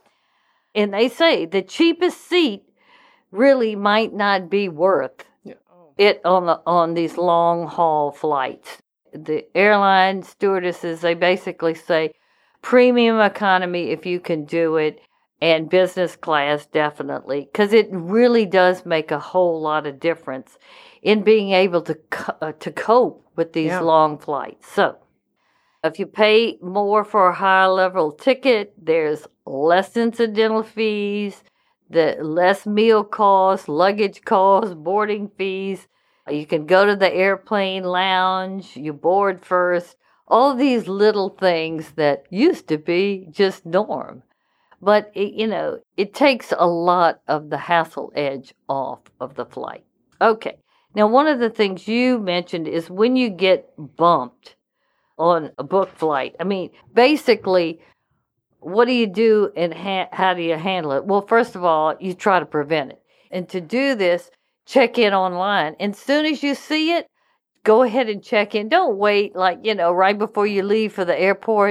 and they say the cheapest seat really might not be worth it on these long haul flights. The airline stewardesses, they basically say premium economy if you can do it, and business class definitely, because it really does make a whole lot of difference in being able to cope with these long flights. So if you pay more for a higher level ticket, there's less incidental fees, the less meal costs, luggage costs, boarding fees. You can go to the airplane lounge, you board first, all these little things that used to be just norm. But, it takes a lot of the hassle edge off of the flight. Okay. Now, one of the things you mentioned is when you get bumped on a book flight. I mean, basically, what do you do and how do you handle it? Well, first of all, you try to prevent it. And to do this, check in online. And as soon as you see it, go ahead and check in. Don't wait right before you leave for the airport,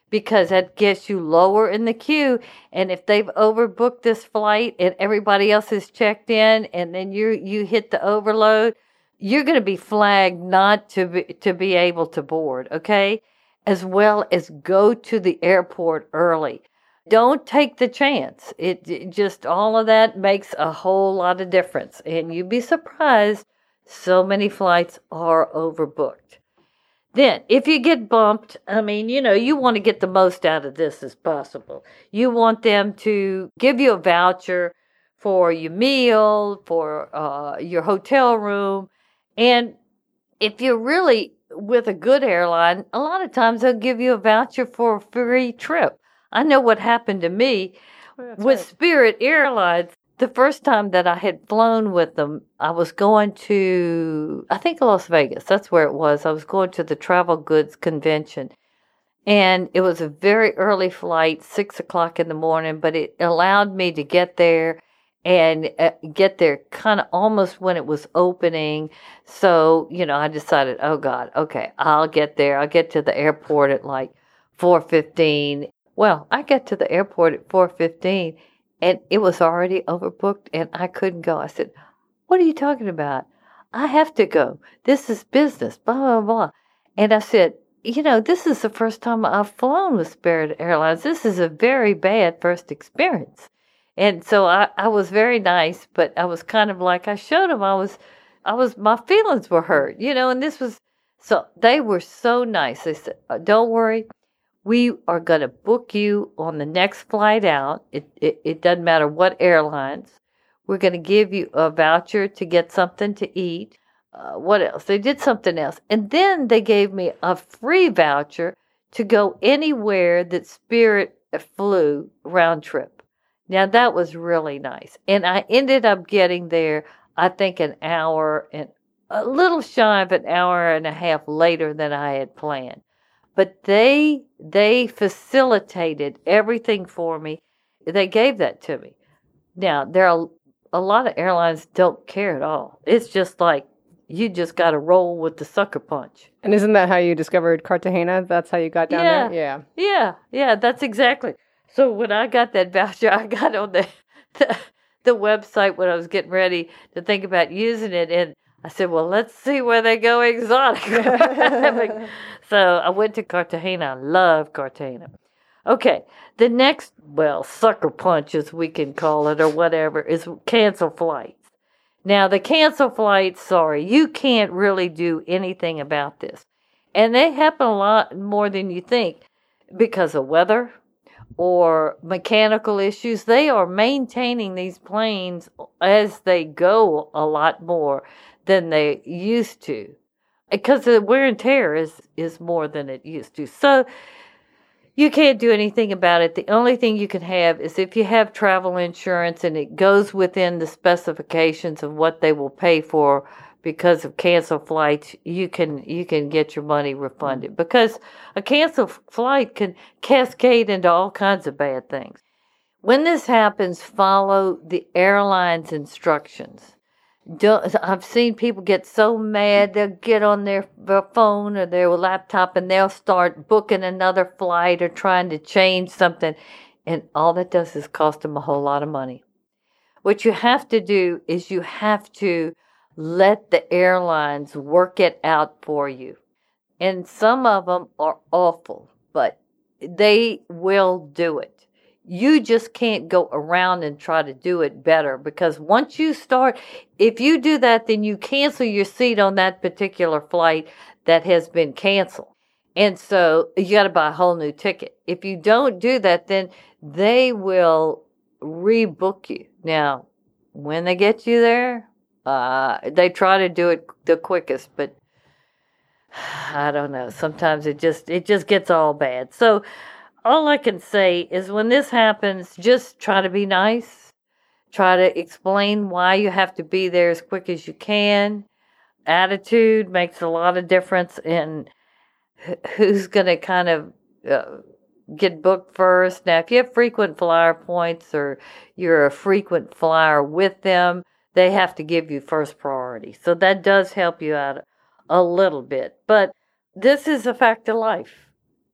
because that gets you lower in the queue. And if they've overbooked this flight and everybody else is checked in, and then you hit the overload, you're going to be flagged not to be able to board, okay? As well as go to the airport early. Don't take the chance. It just, all of that makes a whole lot of difference. And you'd be surprised, so many flights are overbooked. Then, if you get bumped, I mean, you want to get the most out of this as possible. You want them to give you a voucher for your meal, for your hotel room. And if you're really with a good airline, a lot of times they'll give you a voucher for a free trip. I know what happened to me with Spirit Airlines. The first time that I had flown with them, I was going to, I think, Las Vegas. That's where it was. I was going to the Travel Goods Convention. And it was a very early flight, 6 o'clock in the morning, but it allowed me to get there and get there kind of almost when it was opening. So, I decided, oh, God, okay, I'll get there. I'll get to the airport at like 4:15. Well, I got to the airport at 4:15. And it was already overbooked, and I couldn't go. I said, what are you talking about? I have to go. This is business, blah, blah, blah. And I said, this is the first time I've flown with Spirit Airlines. This is a very bad first experience. And so I was very nice, but I was kind of like, I showed them my feelings were hurt, and this was, so they were so nice. They said, don't worry. We are going to book you on the next flight out. It doesn't matter what airlines. We're going to give you a voucher to get something to eat. What else? They did something else. And then they gave me a free voucher to go anywhere that Spirit flew round trip. Now, that was really nice. And I ended up getting there, I think, an hour and a little shy of an hour and a half later than I had planned. But they facilitated everything for me. They gave that to me. Now, there are a lot of airlines don't care at all. It's just like you just got to roll with the sucker punch. And isn't that how you discovered Cartagena? That's how you got down there? Yeah, that's exactly. So when I got that voucher, I got on the website when I was getting ready to think about using it, and I said, well, let's see where they go exotic. So I went to Cartagena. I love Cartagena. Okay, the next, sucker punch, as we can call it, or whatever, is cancel flights. Now, the cancel flights, sorry, you can't really do anything about this. And they happen a lot more than you think because of weather or mechanical issues. They are maintaining these planes as they go a lot more than they used to, because the wear and tear is more than it used to. So you can't do anything about it. The only thing you can have is if you have travel insurance and it goes within the specifications of what they will pay for because of canceled flights, you can get your money refunded, because a canceled flight can cascade into all kinds of bad things. When this happens, follow the airline's instructions. I've seen people get so mad, they'll get on their phone or their laptop and they'll start booking another flight or trying to change something. And all that does is cost them a whole lot of money. What you have to do is you have to let the airlines work it out for you. And some of them are awful, but they will do it. You just can't go around and try to do it better, because once you start, if you do that, then you cancel your seat on that particular flight that has been canceled. And so you got to buy a whole new ticket. If you don't do that, then they will rebook you. Now, when they get you there, they try to do it the quickest, but I don't know. Sometimes it just gets all bad. So all I can say is when this happens, just try to be nice. Try to explain why you have to be there as quick as you can. Attitude makes a lot of difference in who's going to kind of get booked first. Now, if you have frequent flyer points or you're a frequent flyer with them, they have to give you first priority. So that does help you out a little bit. But this is a fact of life.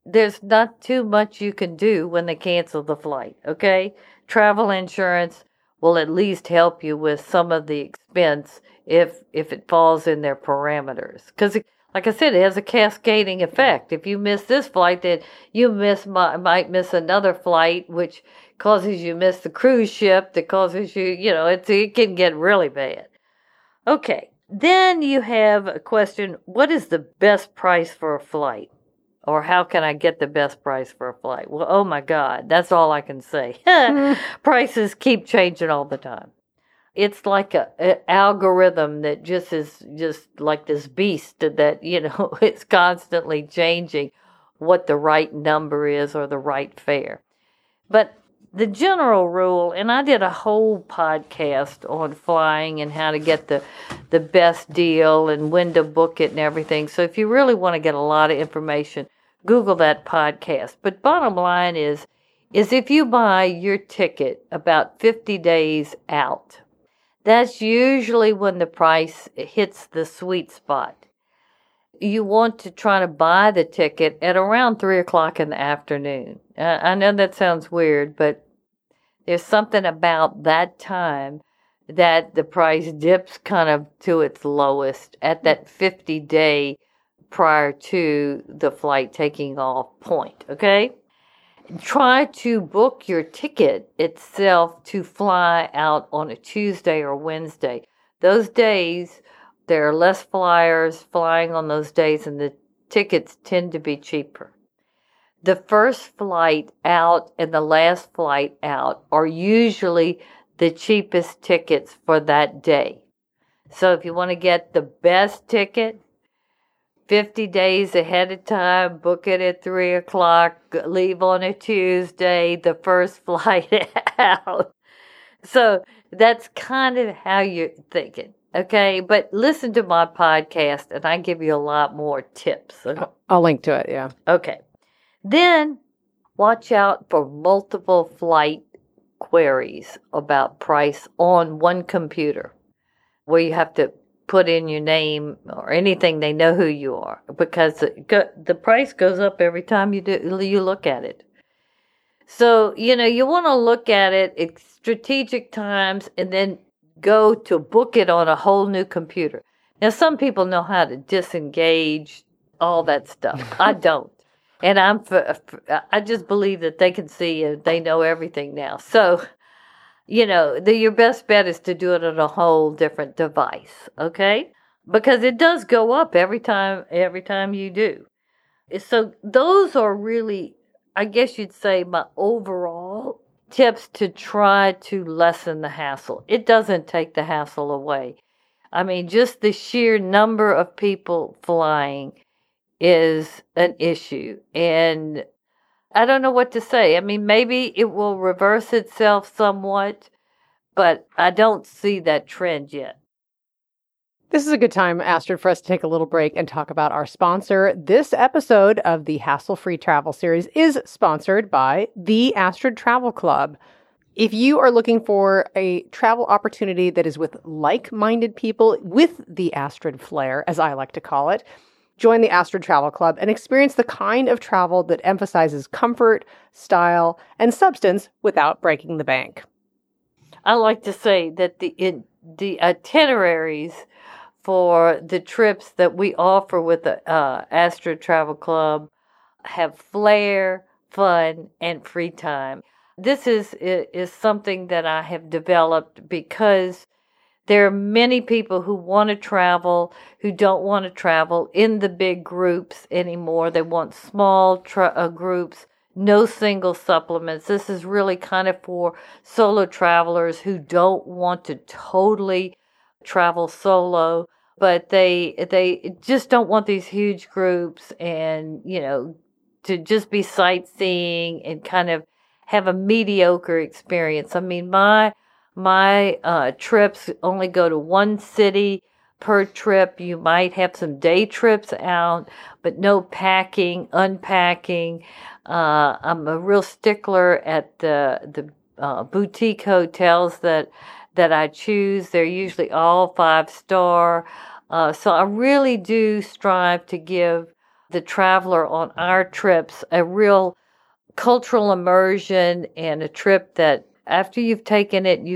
there's not too much you can do when they cancel the flight, okay? Travel insurance will at least help you with some of the expense if it falls in their parameters. Because, like I said, it has a cascading effect. If you miss this flight, then you might miss another flight, which causes you miss the cruise ship, that causes you, it can get really bad. Okay, then you have a question, what is the best price for a flight? Or how can I get the best price for a flight? Well, oh my God, that's all I can say. Prices keep changing all the time. It's like an algorithm that just is just like this beast that, it's constantly changing what the right number is or the right fare. But the general rule, and I did a whole podcast on flying and how to get the best deal and when to book it and everything. So if you really want to get a lot of information, Google that podcast. But bottom line is if you buy your ticket about 50 days out, that's usually when the price hits the sweet spot. You want to try to buy the ticket at around 3 o'clock in the afternoon. I know that sounds weird, but there's something about that time that the price dips kind of to its lowest at that 50-day prior to the flight taking off point, okay? Try to book your ticket itself to fly out on a Tuesday or Wednesday. Those days, there are less flyers flying on those days, and the tickets tend to be cheaper. The first flight out and the last flight out are usually the cheapest tickets for that day. So if you want to get the best ticket, 50 days ahead of time, book it at 3 o'clock, leave on a Tuesday, the first flight out. So that's kind of how you're thinking, okay? But listen to my podcast, and I give you a lot more tips. I'll link to it, yeah. Okay. Then watch out for multiple flight queries about price on one computer, where you have to put in your name or anything, they know who you are, because the price goes up every time you look at it. So, you want to look at it at strategic times and then go to book it on a whole new computer. Now, some people know how to disengage all that stuff. I don't. And I just believe that they can see and they know everything now. So, your best bet is to do it on a whole different device, okay? Because it does go up every time you do. So those are really, I guess you'd say, my overall tips to try to lessen the hassle. It doesn't take the hassle away. I mean, just the sheer number of people flying is an issue. And I don't know what to say. I mean, maybe it will reverse itself somewhat, but I don't see that trend yet. This is a good time, Astrid, for us to take a little break and talk about our sponsor. This episode of the Hassle-Free Travel Series is sponsored by the Astrid Travel Club. If you are looking for a travel opportunity that is with like-minded people with the Astrid flair, as I like to call it, join the Astrid Travel Club and experience the kind of travel that emphasizes comfort, style, and substance without breaking the bank. I like to say that the itineraries for the trips that we offer with the Astrid Travel Club have flair, fun, and free time. This is something that I have developed because there are many people who want to travel, who don't want to travel in the big groups anymore. They want small groups, no single supplements. This is really kind of for solo travelers who don't want to totally travel solo, but they just don't want these huge groups and, to just be sightseeing and kind of have a mediocre experience. I mean, my trips only go to one city per trip. You might have some day trips out, but no packing, unpacking. I'm a real stickler at the boutique hotels that I choose. They're usually all 5-star. So I really do strive to give the traveler on our trips a real cultural immersion and a trip that after you've taken it,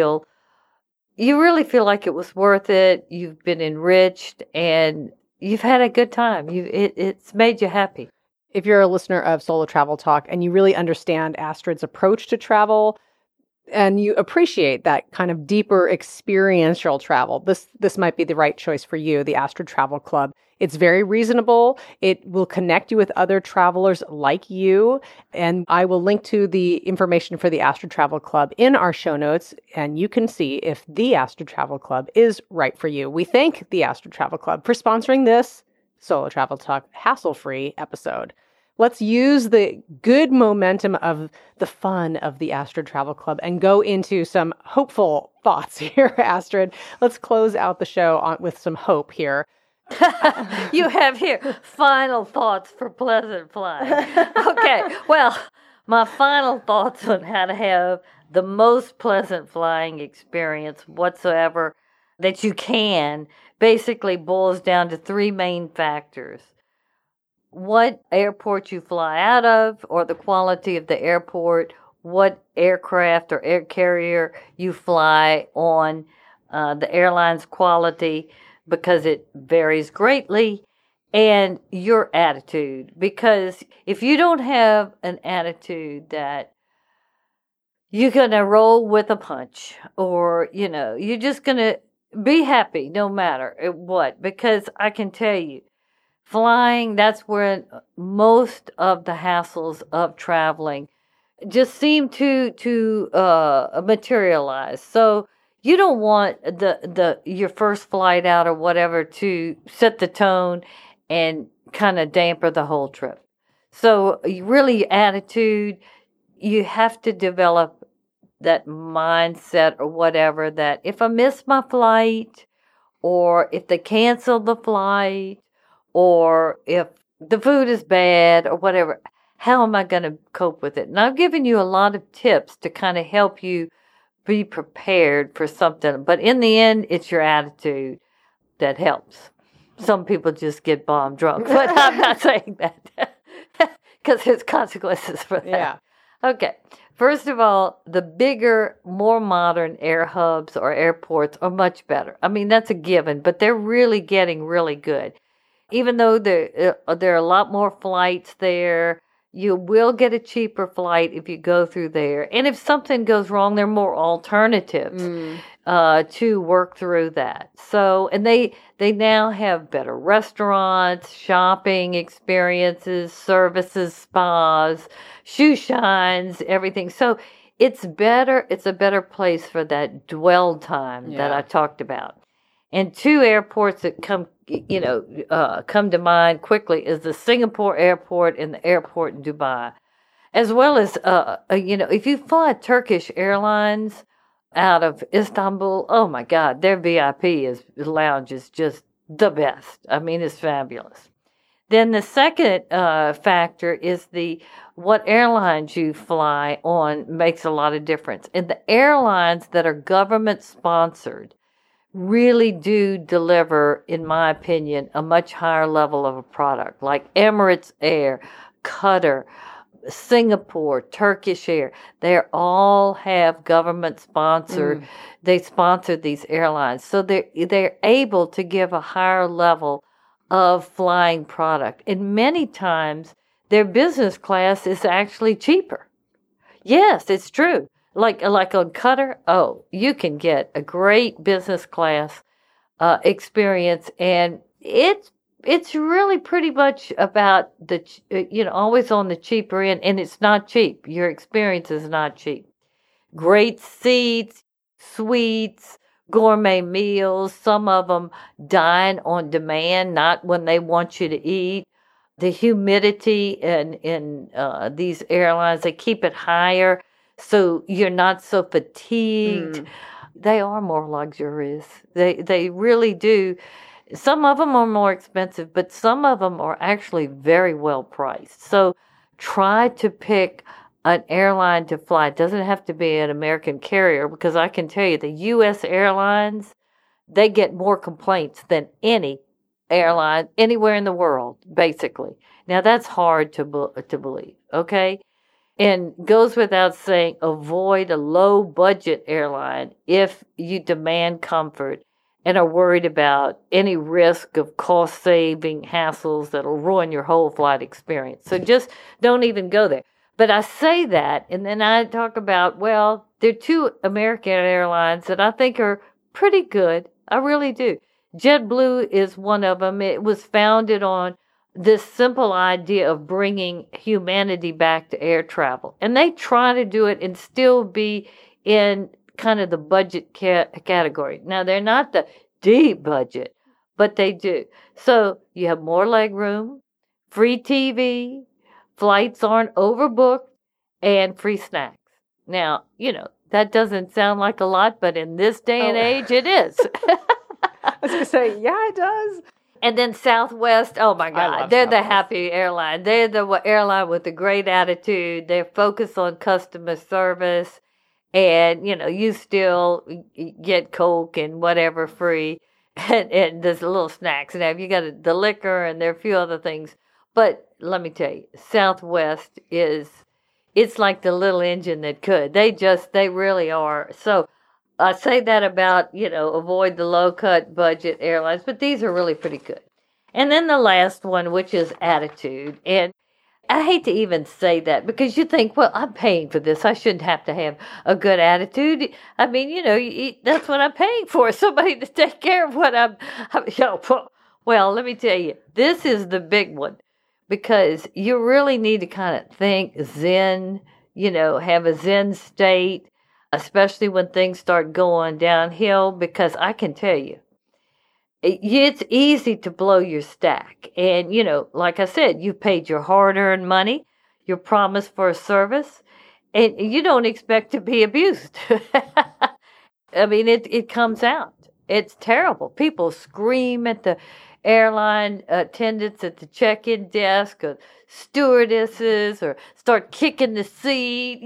you really feel like it was worth it. You've been enriched and you've had a good time. It's made you happy. If you're a listener of Solo Travel Talk and you really understand Astrid's approach to travel and you appreciate that kind of deeper experiential travel, this might be the right choice for you, the Astrid Travel Club. It's very reasonable. It will connect you with other travelers like you. And I will link to the information for the Astrid Travel Club in our show notes, and you can see if the Astrid Travel Club is right for you. We thank the Astrid Travel Club for sponsoring this Solo Travel Talk hassle-free episode. Let's use the good momentum of the fun of the Astrid Travel Club and go into some hopeful thoughts here, Astrid. Let's close out the show with some hope here. You have here final thoughts for pleasant flying. Okay, well, my final thoughts on how to have the most pleasant flying experience whatsoever that you can basically boils down to three main factors. What airport you fly out of, or the quality of the airport, what aircraft or air carrier you fly on, the airline's quality, because it varies greatly, and your attitude. Because if you don't have an attitude that you're going to roll with a punch, or, you're just going to be happy no matter what, because I can tell you, flying, that's where most of the hassles of traveling just seem to materialize. So you don't want your first flight out or whatever to set the tone and kind of damper the whole trip. So really, attitude, you have to develop that mindset or whatever that if I miss my flight, or if they cancel the flight, or if the food is bad or whatever, how am I going to cope with it? And I've given you a lot of tips to kind of help you be prepared for something. But in the end, it's your attitude that helps. Some people just get bomb drunk, but I'm not saying that because there's consequences for that. Yeah. Okay. First of all, the bigger, more modern air hubs or airports are much better. I mean, that's a given, but they're really getting really good. Even though there are a lot more flights there, you will get a cheaper flight if you go through there. And if something goes wrong, there are more alternatives to work through that. So, and they now have better restaurants, shopping experiences, services, spas, shoe shines, everything. So it's better. It's a better place for that dwell time that I talked about. And two airports that come to mind quickly is the Singapore airport and the airport in Dubai, as well as, if you fly Turkish Airlines out of Istanbul, oh my God, their VIP lounge is just the best. I mean, it's fabulous. Then the second factor is what airlines you fly on makes a lot of difference. And the airlines that are government sponsored really do deliver, in my opinion, a much higher level of a product, like Emirates Air, Qatar, Singapore, Turkish Air. They all have government sponsored. They sponsor these airlines, so they're able to give a higher level of flying product. And many times, their business class is actually cheaper. Yes, it's true. Like on Qatar, you can get a great business class experience, and it's really pretty much about always on the cheaper end, and it's not cheap. Your experience is not cheap. Great seats, suites, gourmet meals. Some of them dine on demand, not when they want you to eat. The humidity in these airlines, they keep it higher, so you're not so fatigued. They are more luxurious. They really do. Some of them are more expensive, but some of them are actually very well priced. So try to pick an airline to fly. It doesn't have to be an American carrier, because I can tell you the U.S. airlines, they get more complaints than any airline anywhere in the world, basically. Now, that's hard to believe, okay? And goes without saying, avoid a low-budget airline if you demand comfort and are worried about any risk of cost-saving hassles that'll ruin your whole flight experience. So just don't even go there. But I say that, and then I talk about, well, there are two American airlines that I think are pretty good. I really do. JetBlue is one of them. It was founded on this simple idea of bringing humanity back to air travel. And they try to do it and still be in kind of the budget category. Now, they're not the deep budget, but they do. So you have more leg room, free TV, flights aren't overbooked, and free snacks. Now, that doesn't sound like a lot, but in this day and age, it is. I was going to say, yeah, it does. And then Southwest, oh my God, they're the happy airline. They're the airline with a great attitude. They're focused on customer service. And, you still get Coke and whatever free. And there's little snacks. Now, you got the liquor and there are a few other things. But let me tell you, Southwest it's like the little engine that could. They really are. So I say that about, avoid the low-cut budget airlines, but these are really pretty good. And then the last one, which is attitude. And I hate to even say that because you think, well, I'm paying for this. I shouldn't have to have a good attitude. I mean, that's what I'm paying for, somebody to take care of what well, let me tell you, this is the big one because you really need to kind of think Zen, have a Zen state, especially when things start going downhill, because I can tell you, it's easy to blow your stack. And, like I said, you paid your hard-earned money, your promise for a service, and you don't expect to be abused. I mean, it comes out. It's terrible. People scream at the airline attendants at the check-in desk or stewardesses or start kicking the seat,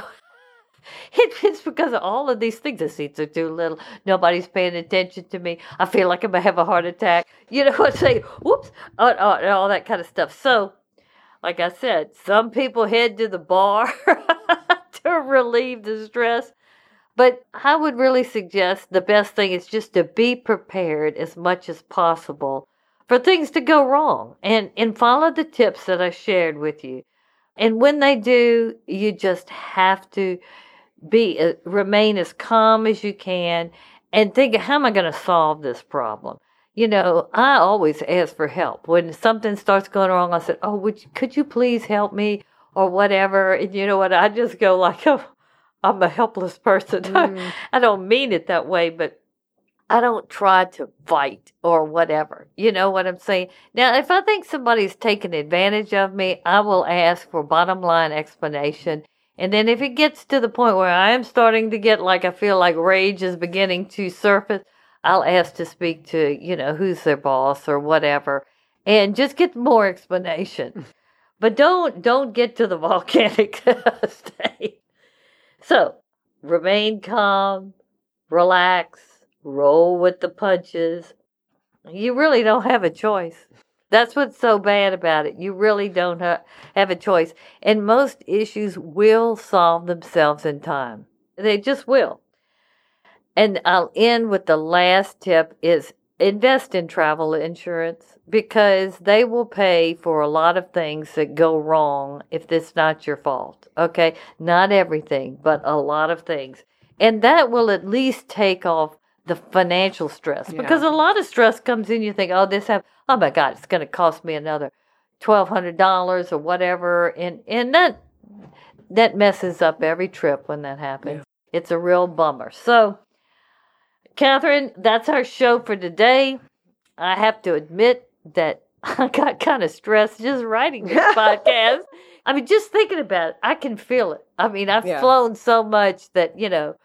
It's because of all of these things. The seats are too little. Nobody's paying attention to me. I feel like I'm going to have a heart attack. Say, whoops, all that kind of stuff. So, like I said, some people head to the bar to relieve the stress. But I would really suggest the best thing is just to be prepared as much as possible for things to go wrong and follow the tips that I shared with you. And when they do, you just have to remain as calm as you can and think, how am I going to solve this problem? I always ask for help. When something starts going wrong, I said, could you please help me or whatever? And you know what? I just go like, I'm a helpless person. I don't mean it that way, but I don't try to fight or whatever. You know what I'm saying? Now, if I think somebody's taking advantage of me, I will ask for bottom line explanation. And then if it gets to the point where I am starting to get I feel like rage is beginning to surface, I'll ask to speak to, who's their boss or whatever, and just get more explanation. But don't get to the volcanic state. So, remain calm, relax, roll with the punches. You really don't have a choice. That's what's so bad about it. You really don't have a choice. And most issues will solve themselves in time. They just will. And I'll end with the last tip is invest in travel insurance because they will pay for a lot of things that go wrong if it's not your fault. Okay? Not everything, but a lot of things. And that will at least take off the financial stress because a lot of stress comes in. You think, oh my God, it's going to cost me another $1,200 or whatever. And that messes up every trip when that happens. Yeah. It's a real bummer. So, Catherine, that's our show for today. I have to admit that I got kind of stressed just writing this podcast. I mean, just thinking about it, I can feel it. I mean, I've flown so much that,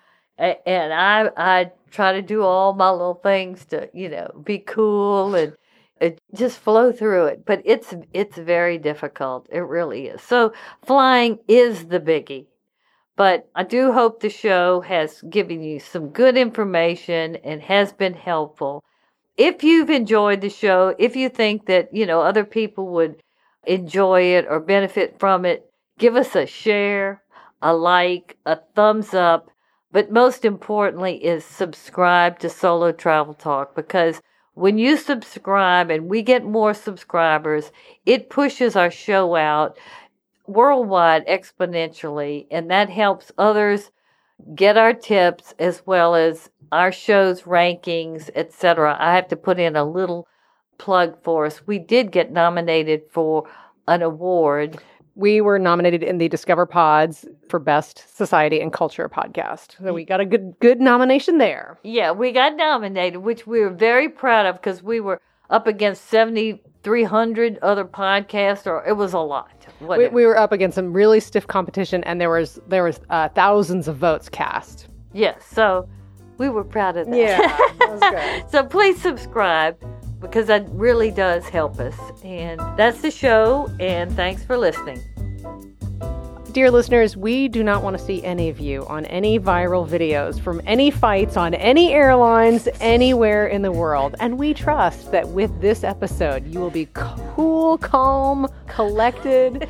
and I try to do all my little things to, be cool and just flow through it. But it's very difficult. It really is. So flying is the biggie. But I do hope the show has given you some good information and has been helpful. if you've enjoyed the show, if you think that, other people would enjoy it or benefit from it, give us a share, a like, a thumbs up, but most importantly is subscribe to Solo Travel Talk, because when you subscribe and we get more subscribers, it pushes our show out worldwide exponentially, and that helps others get our tips as well as our show's rankings, etc. I have to put in a little plug for us. We did get nominated for an award. We were nominated in the Discover Pods for Best Society and Culture podcast. So we got a good nomination there. Yeah, we got nominated, which we were very proud of because we were up against 7,300 other podcasts, or it was a lot. We were up against some really stiff competition, and there was thousands of votes cast. Yes, so we were proud of that. Yeah, that was good. So please subscribe, because that really does help us. And that's the show, and thanks for listening. Dear listeners, we do not want to see any of you on any viral videos from any fights on any airlines anywhere in the world. And we trust that with this episode, you will be cool, calm, collected.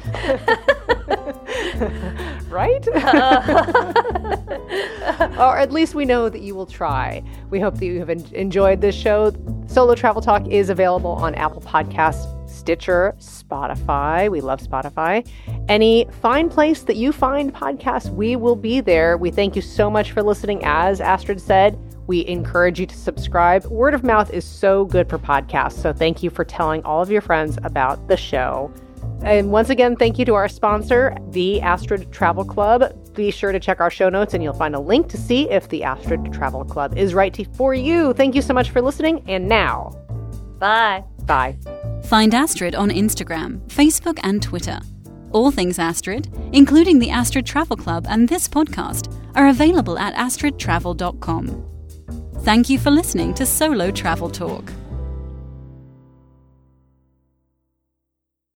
Right? Or at least we know that you will try. We hope that you have enjoyed this show. Solo Travel Talk is available on Apple Podcasts, Stitcher, Spotify. We love Spotify. Any fine place that you find podcasts, we will be there. We thank you so much for listening. As Astrid said, we encourage you to subscribe. Word of mouth is so good for podcasts, so thank you for telling all of your friends about the show. And once again, thank you to our sponsor, the Astrid Travel Club. Be sure to check our show notes and you'll find a link to see if the Astrid Travel Club is right for you. Thank you so much for listening. And now, bye. Bye. Find Astrid on Instagram, Facebook, and Twitter. All things Astrid, including the Astrid Travel Club and this podcast, are available at astridtravel.com. Thank you for listening to Solo Travel Talk.